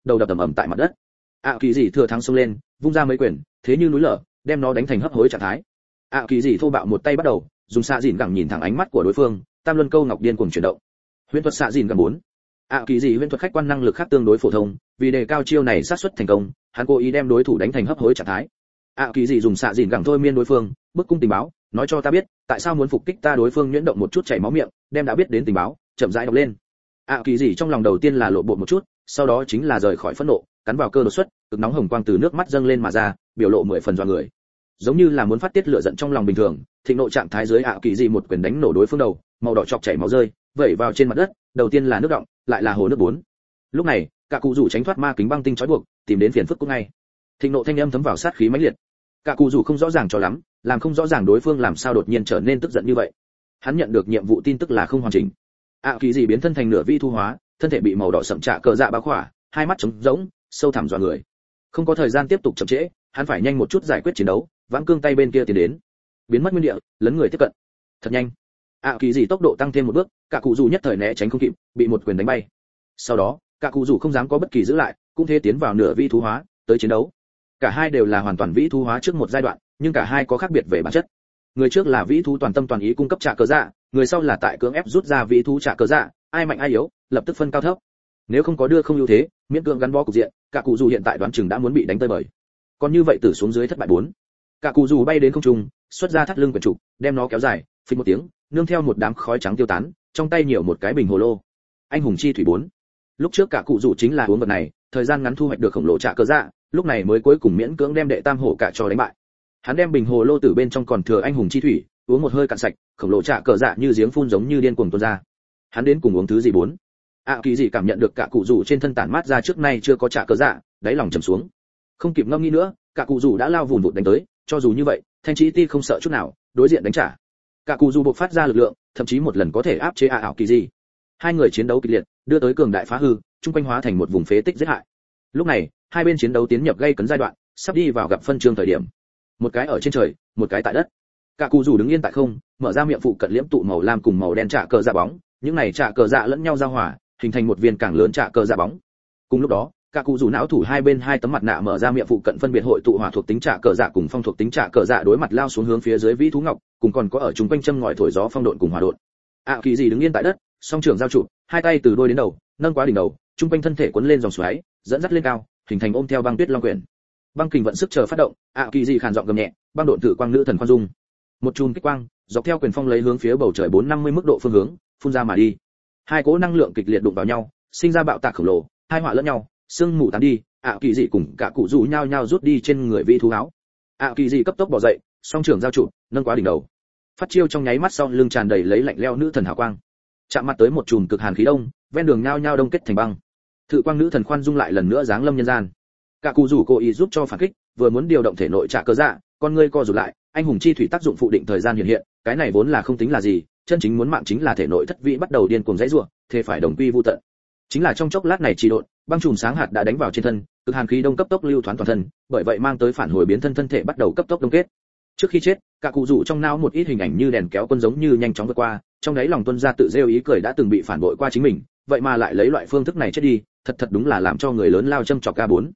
Speaker 1: đầu đập ầm ầm tại mặt đất. Kỳ dị thừa thắng xông lên, vung ra mấy quyền, thế như núi lở, đem nó đánh thành hấp hối trạng thái. Kỳ dị thô bạo một tay bắt đầu, dùng xạ dìn gẳng nhìn thẳng ánh mắt của đối phương, tam luân câu ngọc điên cuồng chuyển động. Huyễn thuật xạ dìn gẳng 4. Kỳ dị huyễn thuật khách quan năng lực khác tương đối phổ thông, vì đề cao chiêu này xác suất thành công, hắn cố ý đem đối thủ đánh thành hấp hối trạng thái. Kỳ dị dùng xạ dìn gẳng thôi miên đối phương, bức cung tình báo, nói cho ta biết, tại sao muốn phục kích ta. Đối phương nhuyễn động một chút chảy máu miệng, đem đã biết đến tình báo, chậm rãi đọc lên. Kỳ dị trong lòng đầu tiên là lộ bộ một chút, sau đó chính là rời khỏi phẫn nộ, cắn vào cơ đột xuất, cực nóng hồng quang từ nước mắt dâng lên mà ra, biểu lộ 10 phần dọa người. Giống như là muốn phát tiết lửa giận trong lòng bình thường, thịnh nộ trạng thái dưới Kỳ dị một quyền đánh nổ đối phương đầu, màu đỏ chọc chảy máu rơi, vẩy vào trên mặt đất, đầu tiên là nước động, lại là hồ nước 4. Lúc này, cả cụ rủ tránh thoát ma kính băng tinh trói buộc, tìm đến phiền phức cũng ngay. Thịnh nộ thanh âm thấm vào sát khí mãnh liệt. Cả cụ rủ không rõ ràng cho lắm, làm không rõ ràng đối phương làm sao đột nhiên trở nên tức giận như vậy. Hắn nhận được nhiệm vụ tin tức là không hoàn chỉnh. Kỳ dị biến thân thành nửa vi thu hóa, thân thể bị màu đỏ sậm trạ cờ dạ bao khỏa, hai mắt trống rỗng, sâu thẳm dọa người. Không có thời gian tiếp tục chậm trễ, hắn phải nhanh một chút giải quyết chiến đấu. Vãng cương tay bên kia tiến đến, biến mất nguyên địa, lấn người tiếp cận. Thật nhanh. Kỳ dị tốc độ tăng thêm một bước, cả cụ rủ nhất thời né tránh không kịp, bị một quyền đánh bay. Sau đó, cả cụ rủ không dám có bất kỳ giữ lại, cũng thế tiến vào nửa vi thú hóa, tới chiến đấu. Cả hai đều là hoàn toàn vĩ thú hóa trước một giai đoạn, nhưng cả hai có khác biệt về bản chất. Người trước là vĩ thú toàn tâm toàn ý cung cấp trả cờ dạ, người sau là tại cưỡng ép rút ra vĩ thú trả cờ dạ, ai mạnh ai yếu, lập tức phân cao thấp. Nếu không có đưa không ưu thế, miễn cưỡng gắn bó cục diện, cả cụ rủ hiện tại đoán chừng đã muốn bị đánh tơi bời. Còn như vậy tử xuống dưới thất bại 4. Cả cụ rủ bay đến không trung, xuất ra thắt lưng quyển trục, đem nó kéo dài, phình một tiếng, nương theo một đám khói trắng tiêu tán, trong tay nhiều một cái bình hồ lô. Anh hùng chi thủy 4. Lúc trước cả cụ rủ chính là uống vật này, thời gian ngắn thu hoạch được khổng lồ trả cờ dạ, lúc này mới cuối cùng miễn cưỡng đem đệ tam hổ cả cho đánh bại. Hắn đem bình hồ lô từ bên trong còn thừa anh hùng chi thủy, uống một hơi cạn sạch, khổng lồ trả cờ dạ như giếng phun giống như điên cuồng tuôn ra. Hắn đến cùng uống thứ gì 4. Kỳ dị cảm nhận được cả cụ rủ trên thân tản mát ra trước nay chưa có trả cờ dạ, đáy lòng trầm xuống. Không kịp ngâm nghĩ nữa, cả cụ rủ đã lao vùn vụt đánh tới, cho dù như vậy, Thanh Chí Ti không sợ chút nào, đối diện đánh trả. Cả cụ rủ bộc phát ra lực lượng, thậm chí một lần có thể áp chế Kỳ dị. Hai người chiến đấu kịch liệt, đưa tới cường đại phá hư, trung quanh hóa thành một vùng phế tích giết hại. Lúc này, hai bên chiến đấu tiến nhập gây cấn giai đoạn, sắp đi vào gặp phân chương thời điểm. Một cái ở trên trời, một cái tại đất. Cả cụ rủ đứng yên tại không, mở ra miệng phụ cận liễm tụ màu lam cùng màu đen trả cờ dạ bóng, những này trả cờ dạ lẫn nhau giao hòa, hình thành một viên càng lớn trả cờ dạ bóng. Cùng lúc đó, cả cụ rủ não thủ hai bên hai tấm mặt nạ mở ra miệng phụ cận phân biệt hội tụ hỏa thuộc tính trả cờ dạ cùng phong thuộc tính trả cờ dạ đối mặt lao xuống hướng phía dưới vĩ thú ngọc, cùng còn có ở chúng quanh châm ngòi thổi gió phong độn cùng hỏa độn. Kỳ dị đứng yên tại đất, song trường giao trụ, hai tay từ đôi đến đầu, nâng quá đỉnh đầu, trung quanh thân thể cuốn lên dòng xoáy, dẫn dắt lên cao, hình thành ôm theo băng tuyết long quyển. Băng kình vận sức chờ phát động, Kỳ dị khàn giọng gầm nhẹ, băng độn tự quang nữ thần khoan dung. Một chùm kích quang, dọc theo quyền phong lấy hướng phía bầu trời 450 mức độ phương hướng, phun ra mà đi. Hai cỗ năng lượng kịch liệt đụng vào nhau, sinh ra bạo tạc khổng lồ, hai hỏa lẫn nhau, sương mù tán đi, Kỳ dị cùng cả cụ rủ nhau nhau rút đi trên người vi thú áo. Kỳ dị cấp tốc bò dậy, song trưởng giao trụ, nâng quá đỉnh đầu. Phát chiêu trong nháy mắt sau lưng tràn đầy lấy lạnh lẽo nữ thần hào quang. Chạm mặt tới một chùm cực hàn khí đông, ven đường nhau nhau đông kết thành băng. Thự quang nữ thần khoan dung lại lần nữa giáng lâm nhân gian. Cả cụ rủ cố ý giúp cho phản kích, vừa muốn điều động thể nội trả cơ dạ, con ngươi co rụt lại, anh hùng chi thủy tác dụng phụ định thời gian hiện hiện, cái này vốn là không tính là gì, chân chính muốn mạng chính là thể nội thất vị bắt đầu điên cuồng dãy rủa, thế phải đồng quy vu tận. Chính là trong chốc lát này trì độn, băng chùm sáng hạt đã đánh vào trên thân, cực hàn khí đông cấp tốc lưu thoáng toàn thân, bởi vậy mang tới phản hồi biến thân thể bắt đầu cấp tốc đông kết. Trước khi chết, cả cụ rủ trong não một ít hình ảnh như đèn kéo quân giống như nhanh chóng vượt qua, trong đấy lòng tuân ra tự rêu ý cười đã từng bị phản bội qua chính mình, vậy mà lại lấy loại phương thức này chết đi, thật đúng là làm cho người lớn lao châm chọc K4.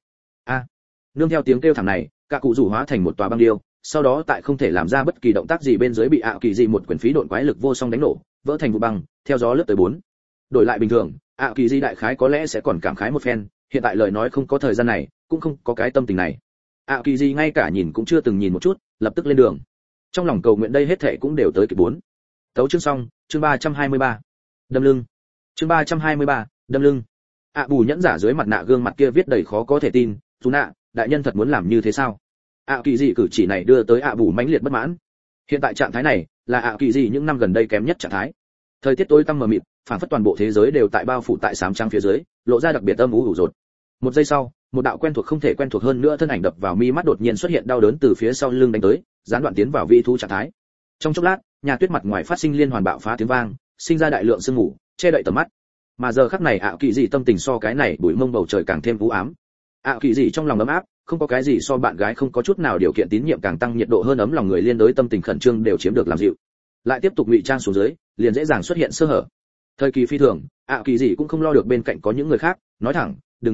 Speaker 1: Nương theo tiếng kêu thảm này, cả cụ rủ hóa thành một tòa băng điêu, sau đó tại không thể làm ra bất kỳ động tác gì bên dưới bị Kỳ dị một quyền phí độn quái lực vô song đánh nổ, vỡ thành vụ băng, theo gió lướt tới 4. Đổi lại bình thường, Kỳ dị đại khái có lẽ sẽ còn cảm khái một phen, hiện tại lời nói không có thời gian này, cũng không có cái tâm tình này. Kỳ dị ngay cả nhìn cũng chưa từng nhìn một chút, lập tức lên đường. Trong lòng cầu nguyện đây hết thảy cũng đều tới kịp 4. Tấu chương xong, chương 323. Đâm lưng. Chương 323, đâm lưng. Bù nhẫn giả dưới mặt nạ gương mặt kia viết đầy khó có thể tin, "Dù nạ, đại nhân thật muốn làm như thế sao?" Kỳ dị cử chỉ này đưa tới Bù mãnh liệt bất mãn. Hiện tại trạng thái này là Kỳ dị những năm gần đây kém nhất trạng thái. Thời tiết tối tăm mờ mịt, phản phất toàn bộ thế giới đều tại bao phủ tại sám trắng phía dưới, lộ ra đặc biệt âm u ủ rột. Một giây sau, một đạo quen thuộc không thể quen thuộc hơn nữa thân ảnh đập vào mi mắt đột nhiên xuất hiện đau đớn từ phía sau lưng đánh tới, gián đoạn tiến vào vi thú trạng thái. Trong chốc lát, nhà tuyết mặt ngoài phát sinh liên hoàn bạo phá tiếng vang, sinh ra đại lượng sương mù, che đậy tầm mắt. Mà giờ khắc này Kỳ dị tâm tình so cái này bụi mông bầu trời càng thêm u ám. Kỳ dị trong lòng ấm áp, không có cái gì so bạn gái không có chút nào điều kiện tín nhiệm càng tăng nhiệt độ hơn ấm lòng người liên đối tâm tình khẩn trương đều chiếm được làm dịu. Lại tiếp tục ngụy trang xuống dưới, liền dễ dàng xuất hiện sơ hở. Thời kỳ phi thường, Kỳ dị cũng không lo được bên cạnh có những người khác, nói thẳng,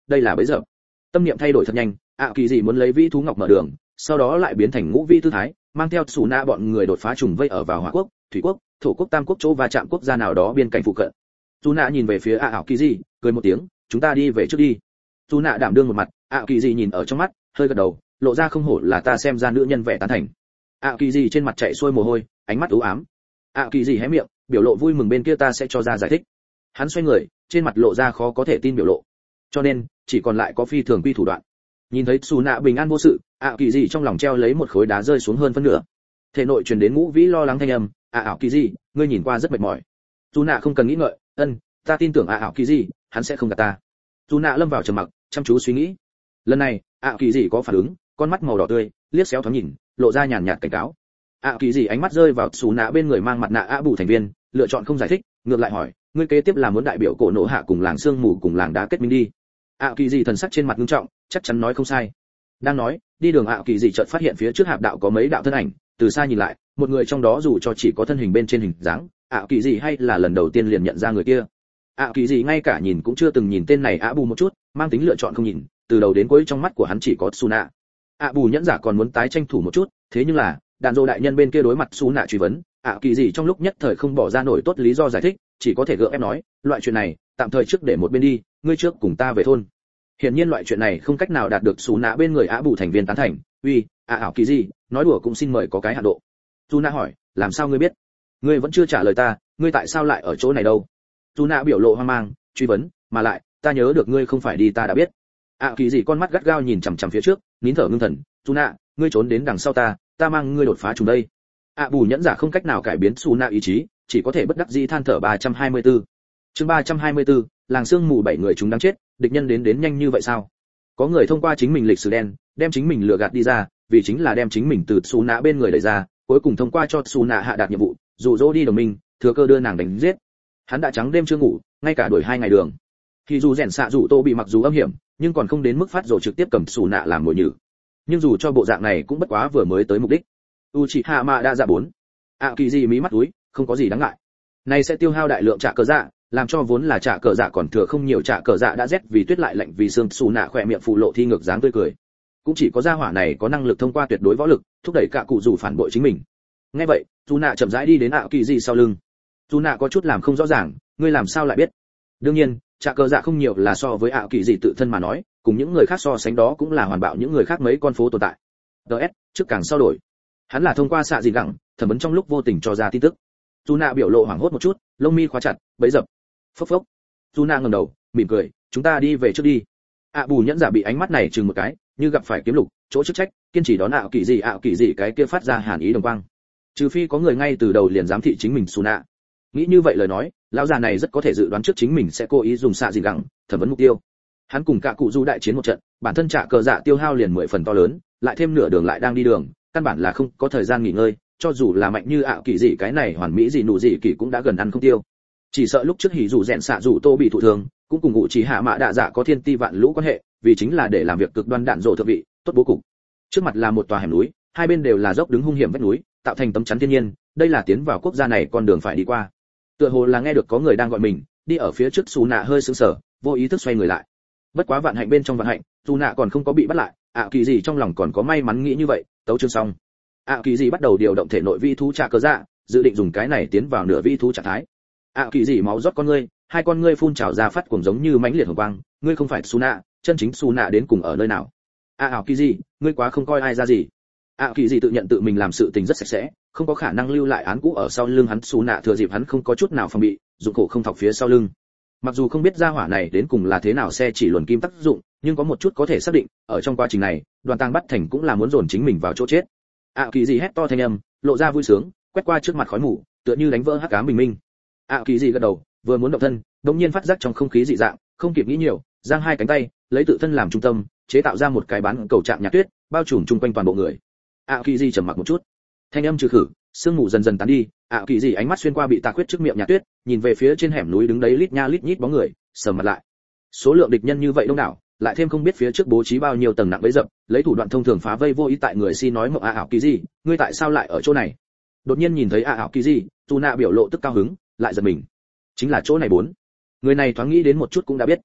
Speaker 1: đây là bấy giờ. Tâm niệm thay đổi thật nhanh, kỳ dị muốn lấy vĩ thú ngọc mở đường, sau đó lại biến thành ngũ vĩ tư thái, mang theo Sủ Na bọn người đột phá trùng vây ở vào Hỏa Quốc, Thủy Quốc, Thổ Quốc, Tam Quốc chỗ va chạm quốc gia nào đó biên cảnh phụ cận. Sủ Na nhìn về phía kỳ dị, cười một tiếng, chúng ta đi về trước đi. Sủ Na đảm đương một mặt, kỳ dị nhìn ở trong mắt, hơi gật đầu, lộ ra không hổ là ta xem ra nữ nhân vẻ tán thành. Kỳ dị trên mặt chạy xuôi mồ hôi, ánh mắt u ám. Kỳ dị hé miệng, biểu lộ vui mừng bên kia ta sẽ cho ra giải thích. Hắn xoay người, trên mặt lộ ra khó có thể tin biểu lộ. Cho nên, chỉ còn lại có phi thường quy thủ đoạn. Nhìn thấy Sủ Na bình an vô sự, kỳ dị trong lòng treo lấy một khối đá rơi xuống hơn phân nửa. Thể nội truyền đến ngũ vĩ lo lắng thanh âm, kỳ dị, ngươi nhìn qua rất mệt mỏi. Sủ Na không cần nghĩ ngợi, ta tin tưởng kỳ dị, hắn sẽ không gạt ta. Sủ Na lâm vào trầm mặc, chăm chú suy nghĩ. Lần này, kỳ dị có phản ứng, con mắt màu đỏ tươi, liếc xéo thoáng nhìn, lộ ra nhàn nhạt cảnh cáo. Kỳ dị ánh mắt rơi vào Sủ Na bên người mang mặt nạ bù thành viên, lựa chọn không giải thích, ngược lại hỏi, ngươi kế tiếp là muốn đại biểu cổ nổ hạ cùng làng sương mù cùng làng đá kết minh đi. Kỳ dị thần sắc trên mặt nghiêm trọng, chắc chắn nói không sai. Đang nói, đi đường kỳ dị chợt phát hiện phía trước hạp đạo có mấy đạo thân ảnh, từ xa nhìn lại, một người trong đó dù cho chỉ có thân hình bên trên hình dáng, kỳ dị hay là lần đầu tiên liền nhận ra người kia. Kỳ dị ngay cả nhìn cũng chưa từng nhìn tên này bù một chút, mang tính lựa chọn không nhìn, từ đầu đến cuối trong mắt của hắn chỉ có Suna. Bù nhẫn giả còn muốn tái tranh thủ một chút, thế nhưng là, đàn dô đại nhân bên kia đối mặt Suna truy vấn, kỳ dị trong lúc nhất thời không bỏ ra nổi tốt lý do giải thích, chỉ có thể gượng ép nói, loại chuyện này, tạm thời trước để một bên đi, ngươi trước cùng ta về thôn. Hiển nhiên loại chuyện này không cách nào đạt được Suna bên người bù thành viên tán thành, uy, kỳ dị, nói đùa cũng xin mời có cái hạn độ. Suna hỏi, làm sao ngươi biết? Ngươi vẫn chưa trả lời ta, ngươi tại sao lại ở chỗ này đâu? Suna biểu lộ hoang mang, truy vấn, mà lại, ta nhớ được ngươi không phải đi ta đã biết. Kỳ dị con mắt gắt gao nhìn chằm chằm phía trước, nín thở ngưng thần, Suna, ngươi trốn đến đằng sau ta mang ngươi đột phá trùng đây. Bù nhẫn giả không cách nào cải biến Suna ý chí, chỉ có thể bất đắc dĩ than thở 324. Chương 324, làng sương mù 7 người chúng đáng chết, địch nhân đến nhanh như vậy sao? Có người thông qua chính mình lịch sử đen, đem chính mình lừa gạt đi ra, vì chính là đem chính mình từ Suna bên người đẩy ra, cuối cùng thông qua cho Suna hạ đạt nhiệm vụ, dụ dỗ đi đồng minh, thừa cơ đưa nàng đánh giết. Hắn đã trắng đêm chưa ngủ, ngay cả đuổi 2 ngày đường. Thì dù rèn xạ rủ Tô bị mặc dù âm hiểm, nhưng còn không đến mức phát rồ trực tiếp cầm Suna làm mồi nhử. Nhưng dù cho bộ dạng này cũng bất quá vừa mới tới mục đích. Uchiha Madara dạ 4. Kỳ dị mí mắt úi, không có gì đáng ngại. Này sẽ tiêu hao đại lượng trả cờ dạ, làm cho vốn là trả cờ dạ còn thừa không nhiều trả cờ dạ đã rét vì tuyết lại lạnh vì xương Suna khỏe miệng phụ lộ thi ngược dáng tươi cười. Cũng chỉ có gia hỏa này có năng lực thông qua tuyệt đối võ lực, thúc đẩy cả cụ rủ phản bội chính mình. Nghe vậy, Suna chậm rãi đi đến kỳ dị sau lưng. Suna có chút làm không rõ ràng, ngươi làm sao lại biết? Đương nhiên, trả cờ dạ không nhiều là so với kỳ dị tự thân mà nói, cùng những người khác so sánh đó cũng là hoàn bạo những người khác mấy con phố tồn tại. DS, trước càng sau đổi. Hắn là thông qua xạ dị gẳng, thẩm vấn trong lúc vô tình cho ra tin tức. Suna biểu lộ hoảng hốt một chút, lông mi khóa chặt, bấy dập. Phốc phốc. Suna ngẩng đầu, mỉm cười, chúng ta đi về trước đi. Bù nhẫn giả bị ánh mắt này chừng một cái, như gặp phải kiếm lục, chỗ chức trách, kiên trì đón kỳ dị cái kia phát ra hàn ý đồng quang. Trừ phi có người ngay từ đầu liền giám thị chính mình Suna. Nghĩ như vậy lời nói, lão già này rất có thể dự đoán trước chính mình sẽ cố ý dùng xạ dị gẳng, thẩm vấn mục tiêu. Hắn cùng cả cụ du đại chiến một trận, bản thân trả cờ dạ tiêu hao liền 10 phần to lớn, lại thêm nửa đường lại đang đi đường, căn bản là không có thời gian nghỉ ngơi, cho dù là mạnh như kỳ dị cái này hoàn mỹ gì nụ gì kỳ cũng đã gần ăn không tiêu. Chỉ sợ lúc trước hỉ dù rèn xạ dù Tô bị thụ thường, cũng cùng ngụ chỉ hạ mã đạ dạ có thiên ti vạn lũ quan hệ, vì chính là để làm việc cực đoan đạn rộ thượng vị, tốt bố cục. Trước mặt là một tòa hẻm núi, hai bên đều là dốc đứng hung hiểm vách núi, tạo thành tấm chắn thiên nhiên, đây là tiến vào quốc gia này con đường phải đi qua. Tựa hồ là nghe được có người đang gọi mình, đi ở phía trước Suna hơi sững sờ, vô ý thức xoay người lại. Bất quá vạn hạnh bên trong vạn hạnh, Suna còn không có bị bắt lại, kỳ dị trong lòng còn có may mắn nghĩ như vậy, tấu chương xong. Kỳ dị bắt đầu điều động thể nội vi thú trả cờ dạ, dự định dùng cái này tiến vào nửa vi thú trạng thái. Kỳ dị máu rót con ngươi, hai con ngươi phun trào ra phát cuồng giống như mãnh liệt hồng quang, ngươi không phải Suna, chân chính Suna đến cùng ở nơi nào? Kỳ dị, ngươi quá không coi ai ra gì. Kỳ dị tự nhận tự mình làm sự tình rất sạch sẽ, không có khả năng lưu lại án cũ ở sau lưng hắn. Suna thừa dịp hắn không có chút nào phòng bị, dụng khổ không thọc phía sau lưng. Mặc dù không biết gia hỏa này đến cùng là thế nào xe chỉ luồn kim tác dụng, nhưng có một chút có thể xác định, ở trong quá trình này, Đoàn Tang bắt thành cũng là muốn dồn chính mình vào chỗ chết. Kỳ dị hét to thanh âm, lộ ra vui sướng, quét qua trước mặt khói mù, tựa như đánh vỡ hắc ám bình minh. Kỳ dị gật đầu, vừa muốn động thân, đột nhiên phát giác trong không khí dị dạng, không kịp nghĩ nhiều, giang hai cánh tay, lấy tự thân làm trung tâm, chế tạo ra một cái bán cầu trạng nhạt tuyết, bao trùm chung quanh toàn bộ người. Kỳ dị trầm mặc một chút, thanh âm trừ khử, sương mù dần dần tán đi. Kỳ dị ánh mắt xuyên qua bị tà quyết trước miệng nhạt tuyết, nhìn về phía trên hẻm núi đứng đấy lít nha lít nhít bóng người, sầm mặt lại. Số lượng địch nhân như vậy đông đảo, lại thêm không biết phía trước bố trí bao nhiêu tầng nặng bẫy dập, lấy thủ đoạn thông thường phá vây vô ý tại người si nói mộng kỳ dị, ngươi tại sao lại ở chỗ này? Đột nhiên nhìn thấy kỳ dị, Suna biểu lộ tức cao hứng, lại giật mình. Chính là chỗ này bốn. Người này thoáng nghĩ đến một chút cũng đã biết.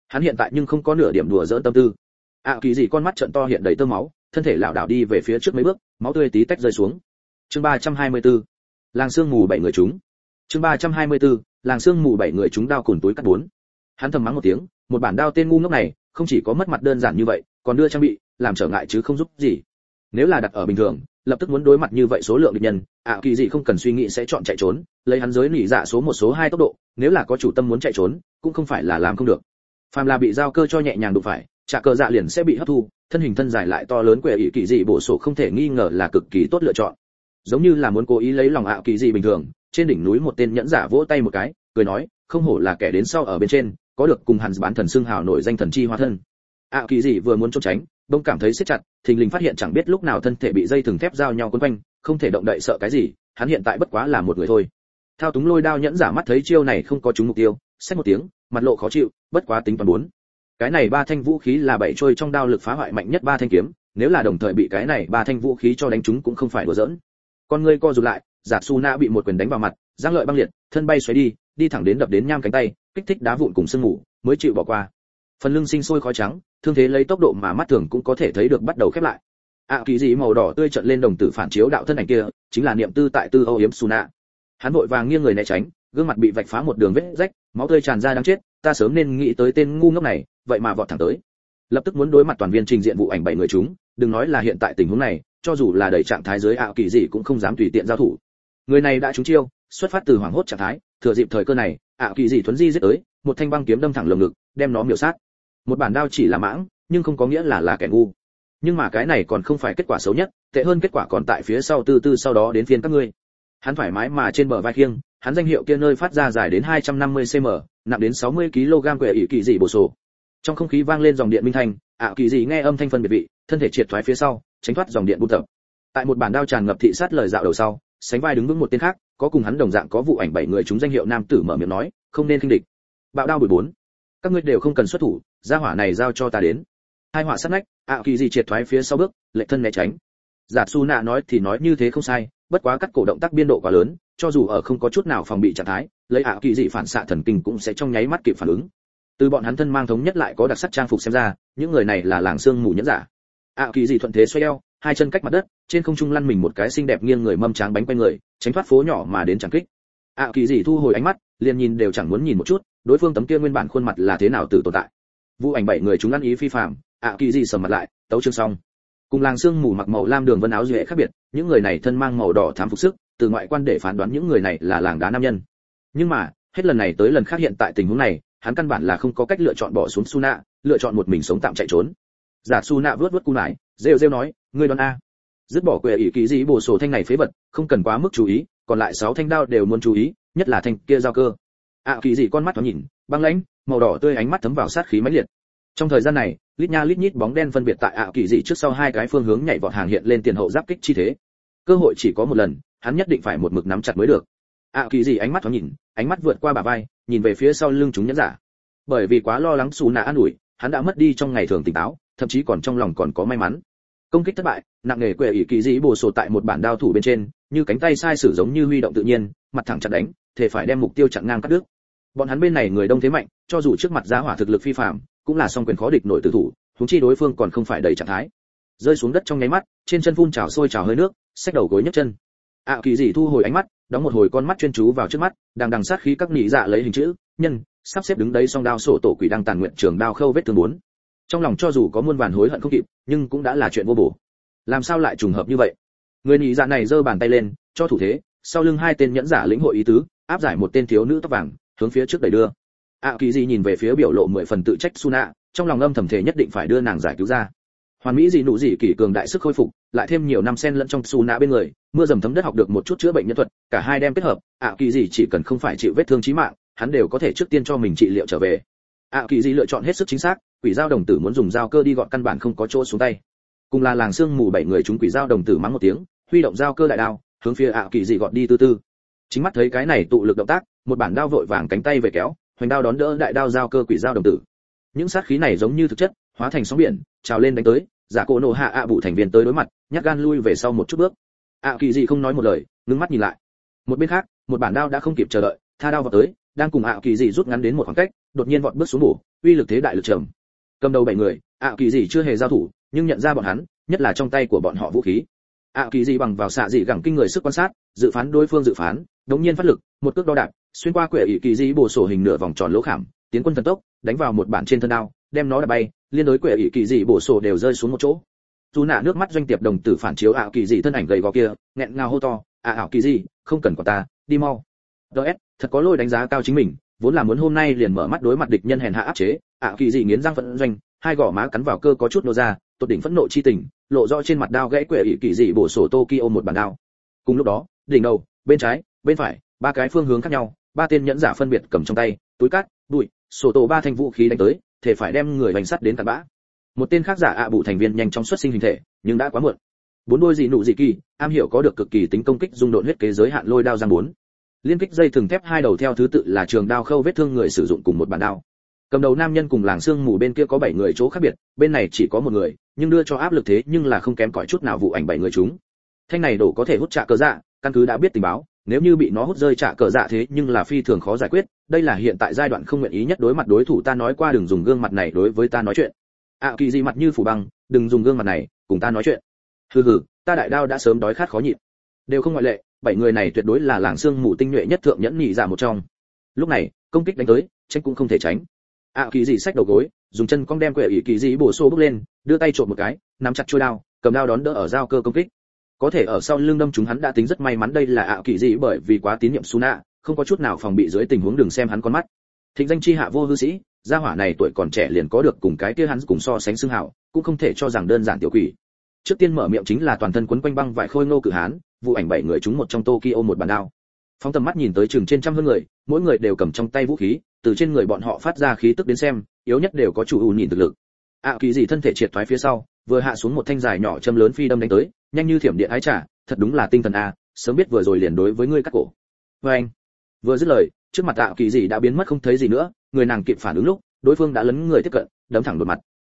Speaker 1: Hắn hiện tại nhưng không có nửa điểm đùa giỡn tâm tư. Kỳ dị con mắt trợn to hiện đầy tơ máu, thân thể lảo đảo đi về phía trước mấy bước, máu tươi tí tách rơi xuống. Chương 324. Làng sương mù 7 người chúng. Chương 324. Làng sương mù 7 người chúng đao cùn túi cắt 4. Hắn thầm mắng một tiếng, một bản đao tên ngu ngốc này, không chỉ có mất mặt đơn giản như vậy, còn đưa trang bị, làm trở ngại chứ không giúp gì. Nếu là đặt ở bình thường, lập tức muốn đối mặt như vậy số lượng địch nhân, Kỳ dị không cần suy nghĩ sẽ chọn chạy trốn, lấy hắn giới nỉ dạ số 1 số 2 tốc độ, nếu là có chủ tâm muốn chạy trốn, cũng không phải là làm không được. Phàm là bị giao cơ cho nhẹ nhàng đụng phải, trả cờ dạ liền sẽ bị hấp thu, thân hình thân dài lại to lớn quệ ỷ kỳ dị bổ sổ không thể nghi ngờ là cực kỳ tốt lựa chọn. Giống như là muốn cố ý lấy lòng Kỳ dị bình thường, trên đỉnh núi một tên nhẫn giả vỗ tay một cái, cười nói, không hổ là kẻ đến sau ở bên trên, có được cùng hắn bán thần xương hào nổi danh thần chi hóa thân. Kỳ dị vừa muốn trốn tránh, bỗng cảm thấy siết chặt, thình lình phát hiện chẳng biết lúc nào thân thể bị dây thừng thép giao nhau quấn quanh, không thể động đậy sợ cái gì, hắn hiện tại bất quá là một người thôi. Thao túng lôi đao nhẫn giả mắt thấy chiêu này không có trúng mục tiêu, xách một tiếng, mặt lộ khó chịu, bất quá tính toán 4. Cái này 3 thanh vũ khí là 7 trôi trong đao lực phá hoại mạnh nhất 3 thanh kiếm, nếu là đồng thời bị cái này 3 thanh vũ khí cho đánh trúng cũng không phải đùa giỡn. Con ngươi co rụt lại, Giả Suna bị một quyền đánh vào mặt, răng lợi băng liệt, thân bay xoáy đi thẳng đến đập đến nham cánh tay, kích thích đá vụn cùng sương mù, mới chịu bỏ qua. Phần lưng sinh sôi khói trắng, thương thế lấy tốc độ mà mắt thường cũng có thể thấy được bắt đầu khép lại. Kỳ dị màu đỏ tươi trợn lên đồng tử phản chiếu đạo thân ảnh kia, chính là niệm tư tại tư âu yếm Suna. Hắn vội vàng nghiêng người né tránh, gương mặt bị vạch phá một đường vết rách, máu tươi tràn ra đáng chết, ta sớm nên nghĩ tới tên ngu ngốc này, vậy mà vọt thẳng tới. Lập tức muốn đối mặt toàn viên trình diện vụ ảnh 7 người chúng, đừng nói là hiện tại tình huống này, cho dù là đầy trạng thái dưới Kỳ dị cũng không dám tùy tiện giao thủ. Người này đã trúng chiêu, xuất phát từ hoảng hốt trạng thái, thừa dịp thời cơ này, Kỳ dị thuấn di giết tới, một thanh băng kiếm đâm thẳng lồng ngực, đem nó miểu sát. Một bản đao chỉ là mãng, nhưng không có nghĩa là kẻ ngu. Nhưng mà cái này còn không phải kết quả xấu nhất, tệ hơn kết quả còn tại phía sau, từ từ sau đó đến phiên các ngươi. Hắn thoải mái mà trên bờ vai khiêng, hắn danh hiệu kia nơi phát ra dài đến 250 cm, nặng đến 60 kg quệ ỷ kỳ dị bổ sổ. Trong không khí vang lên dòng điện minh thanh, Kỳ dị nghe âm thanh phân biệt vị, thân thể triệt thoái phía sau, tránh thoát dòng điện buôn tập. Tại một bản đao tràn ngập thị sát lời dạo đầu sau, sánh vai đứng vững một tên khác, có cùng hắn đồng dạng có vụ ảnh 7 người chúng danh hiệu nam tử mở miệng nói, không nên khinh địch. Bạo đao 14. Các ngươi đều không cần xuất thủ, gia hỏa này giao cho ta đến. Hai họa sát nách, Kỳ dị triệt thoái phía sau bước, lệ thân né tránh. Giả Suna nói thì nói như thế không sai, bất quá cắt cổ động tác biên độ quá lớn, cho dù ở không có chút nào phòng bị trạng thái, lấy Kỳ dị phản xạ thần kinh cũng sẽ trong nháy mắt kịp phản ứng. Từ bọn hắn thân mang thống nhất lại có đặc sắc trang phục xem ra, những người này là làng sương mù nhẫn giả. Kỳ dị thuận thế xoay eo, hai chân cách mặt đất, trên không trung lăn mình một cái xinh đẹp nghiêng người mâm tráng bánh quanh người, tránh thoát phố nhỏ mà đến chẳng kích. Kỳ dị thu hồi ánh mắt, liền nhìn đều chẳng muốn nhìn một chút, đối phương tấm kia nguyên bản khuôn mặt là thế nào tự tồn tại. Vụ ảnh 7 người chúng ăn ý phi phàm, Kỳ dị sầm mặt lại, tấu chương xong. Cùng làng sương mù mặc màu lam đường vân áo duệ khác biệt, những người này thân mang màu đỏ thám phục sức, từ ngoại quan để phán đoán những người này là làng đá nam nhân. Nhưng mà, hết lần này tới lần khác hiện tại tình huống này, hắn căn bản là không có cách lựa chọn bỏ xuống Suna, lựa chọn một mình sống tạm chạy trốn. Giả Suna vớt vớt cu nải, rêu rêu nói, ngươi đoán a. Dứt bỏ quệ ỷ kỳ dị bổ sổ thanh này phế vật, không cần quá mức chú ý, còn lại 6 thanh đao đều muốn chú ý, nhất là thanh kia giao cơ. Kỳ dị con mắt thoáng nhìn, băng lãnh, màu đỏ tươi ánh mắt thấm vào sát khí mãnh liệt. Trong thời gian này, lít nha lít nhít bóng đen phân biệt tại Kỳ dị trước sau hai cái phương hướng nhảy vọt hàng hiện lên tiền hậu giáp kích chi thế. Cơ hội chỉ có một lần, hắn nhất định phải một mực nắm chặt mới được. Kỳ dị ánh mắt thoáng nhìn, ánh mắt vượt qua bả vai, nhìn về phía sau lưng chúng nhẫn giả. Bởi vì quá lo lắng Suna an ủi, hắn đã mất đi trong ngày thường tỉnh táo, thậm chí còn trong lòng còn có may mắn. Công kích thất bại, nặng nề quệ ỷ kỳ dị bổ sổ tại một bản đao thủ bên trên, như cánh tay sai sử giống như huy động tự nhiên, mặt thẳng chặt đánh, thể phải đem mục tiêu chặn ngang cắt đứt. Bọn hắn bên này người đông thế mạnh, cho dù trước mặt giá hỏa thực lực phi phàm, cũng là song quyền khó địch nổi tử thủ, huống chi đối phương còn không phải đầy trạng thái. Rơi xuống đất trong nháy mắt, trên chân phun trào sôi trào hơi nước, xách đầu gối nhấc chân. Kỳ dị thu hồi ánh mắt, đóng một hồi con mắt chuyên chú vào trước mắt, đằng sát khí các nị dạ lấy hình chữ nhân sắp xếp đứng đấy song đao sổ tổ quỷ đang tàn nguyện trường đao khâu vết thương 4. Trong lòng cho dù có muôn vàn hối hận không kịp, nhưng cũng đã là chuyện vô bổ. Làm sao lại trùng hợp như vậy? Người nị dạ này giơ bàn tay lên, cho thủ thế, sau lưng hai tên nhẫn giả lĩnh hội ý tứ, áp giải một tên thiếu nữ tóc vàng, hướng phía trước đẩy đưa. Kỳ dị nhìn về phía biểu lộ 10 phần tự trách Suna, trong lòng âm thầm thể nhất định phải đưa nàng giải cứu ra. Hoàn mỹ dị nụ dị kỷ cường đại sức khôi phục, lại thêm nhiều năm xen lẫn trong Suna bên người, mưa dầm thấm đất học được một chút chữa bệnh nhân thuật, cả hai đem kết hợp, Kỳ dị chỉ cần không phải chịu vết thương chí mạng, hắn đều có thể trước tiên cho mình trị liệu trở về. Kỳ dị lựa chọn hết sức chính xác, quỷ dao đồng tử muốn dùng dao cơ đi gọn căn bản không có chỗ xuống tay. Cùng là làng sương mù 7 người chúng quỷ dao đồng tử mắng một tiếng, huy động dao cơ đại đao, hướng phía Kỳ dị gọn đi từ từ. Chính mắt thấy cái này tụ lực động tác, một bản đao vội vàng cánh tay về kéo, hoành đao đón đỡ đại đao dao cơ quỷ dao đồng tử. Những sát khí này giống như thực chất, hóa thành sóng biển, trào lên đánh tới, giả cổ nổ hạ bụ thành viên tới đối mặt, nhát gan lui về sau một chút bước. Kỳ dị không nói một lời, ngưng mắt nhìn lại. Một bên khác, một bản đao đã không kịp chờ đợi, tha đao vào tới, đang cùng Kỳ dị rút ngắn đến một khoảng cách, đột nhiên vọt bước xuống bổ, uy lực thế đại lực trầm. Cầm đầu 7 người, kỳ dị chưa hề giao thủ, nhưng nhận ra bọn hắn, nhất là trong tay của bọn họ vũ khí. Kỳ dị bằng vào xạ dị gẳng kinh người sức quan sát, dự phán đối phương dự phán, đống nhiên phát lực, một cước đo đạp, xuyên qua quẻ ỷ kỳ dị bổ sổ hình nửa vòng tròn lỗ khảm, tiến quân thần tốc, đánh vào một bản trên thân đao, đem nó đập bay, liên đối quẻ ỷ kỳ dị bổ sổ đều rơi xuống một chỗ. Dù nạ nước mắt doanh tiệp đồng tử phản chiếu kỳ dị thân ảnh gầy gò kia, nghẹn ngào hô to, kỳ dị, không cần của ta, đi mau. Thật có lôi đánh giá cao chính mình, vốn là muốn hôm nay liền mở mắt đối mặt địch nhân hèn hạ áp chế, kỳ dị nghiến răng phẫn doanh, hai gò má cắn vào cơ có chút nô ra, tột đỉnh phẫn nộ chi tình, lộ rõ trên mặt đao gãy quẻ ỷ kỳ dị bổ sổ Tokyo một bản đao. Cùng lúc đó, đỉnh đầu, bên trái, bên phải, ba cái phương hướng khác nhau, ba tên nhẫn giả phân biệt cầm trong tay túi cát, bụi, sổ tổ ba thanh vũ khí đánh tới, thể phải đem người hành sắt đến cặn bã. Một tên khác giả bụ thành viên nhanh chóng xuất sinh hình thể, nhưng đã quá muộn. Bốn đôi dị nụ dị kỳ, am hiểu có được cực kỳ tính công kích dung độn huyết kế giới hạn lôi đao giang bốn. Liên kích dây thừng thép hai đầu theo thứ tự là trường đao khâu vết thương người sử dụng cùng một bản đao. Cầm đầu nam nhân cùng làng xương mù bên kia có 7 người chỗ khác biệt, bên này chỉ có một người, nhưng đưa cho áp lực thế nhưng là không kém cỏi chút nào vụ ảnh 7 người chúng. Thanh này đổ có thể hút trả cờ dạ, căn cứ đã biết tình báo, nếu như bị nó hút rơi trả cờ dạ thế nhưng là phi thường khó giải quyết, đây là hiện tại giai đoạn không nguyện ý nhất đối mặt đối thủ. Ta nói qua đừng dùng gương mặt này đối với ta nói chuyện. Kỳ dị mặt như phủ băng, đừng dùng gương mặt này cùng ta nói chuyện. Hừ, ta đại đao đã sớm đói khát khó nhịn. Đều không ngoại lệ, 7 người này tuyệt đối là làng xương mù tinh nhuệ nhất thượng nhẫn nhị giả một trong. Lúc này, công kích đánh tới, tránh cũng không thể tránh. Kỳ dị xách đầu gối, dùng chân cong đem quẻ ỷ kỳ dị bổ xô bước lên, đưa tay trộn một cái, nắm chặt chuôi đao, cầm đao đón đỡ ở giao cơ công kích. Có thể ở sau lưng đâm chúng hắn đã tính rất may mắn, đây là kỳ dị bởi vì quá tín nhiệm Suna, không có chút nào phòng bị dưới tình huống đừng xem hắn con mắt. Thịnh danh chi hạ vô hư sĩ, gia hỏa này tuổi còn trẻ liền có được cùng cái kia hắn cùng so sánh xưng hào, cũng không thể cho rằng đơn giản tiểu quỷ. Trước tiên mở miệng chính là toàn thân quấn quanh băng vải khôi ngô cử hán, vụ ảnh 7 người chúng một trong Tokyo một bản đao. Phóng tầm mắt nhìn tới chừng trên trăm hơn người, mỗi người đều cầm trong tay vũ khí, từ trên người bọn họ phát ra khí tức đến xem, yếu nhất đều có chủ ủ nhìn thực lực. Kỳ dị thân thể triệt thoái phía sau, vừa hạ xuống một thanh dài nhỏ châm lớn phi đâm đánh tới, nhanh như thiểm điện ái trả, thật đúng là tinh thần sớm biết vừa rồi liền đối với ngươi cắt cổ. Anh vừa dứt lời, trước mặt Kỳ dị đã biến mất không thấy gì nữa, người nàng kịp phản ứng lúc, đối phương đã lấn người tiếp cận, đấm thẳng đột mặt,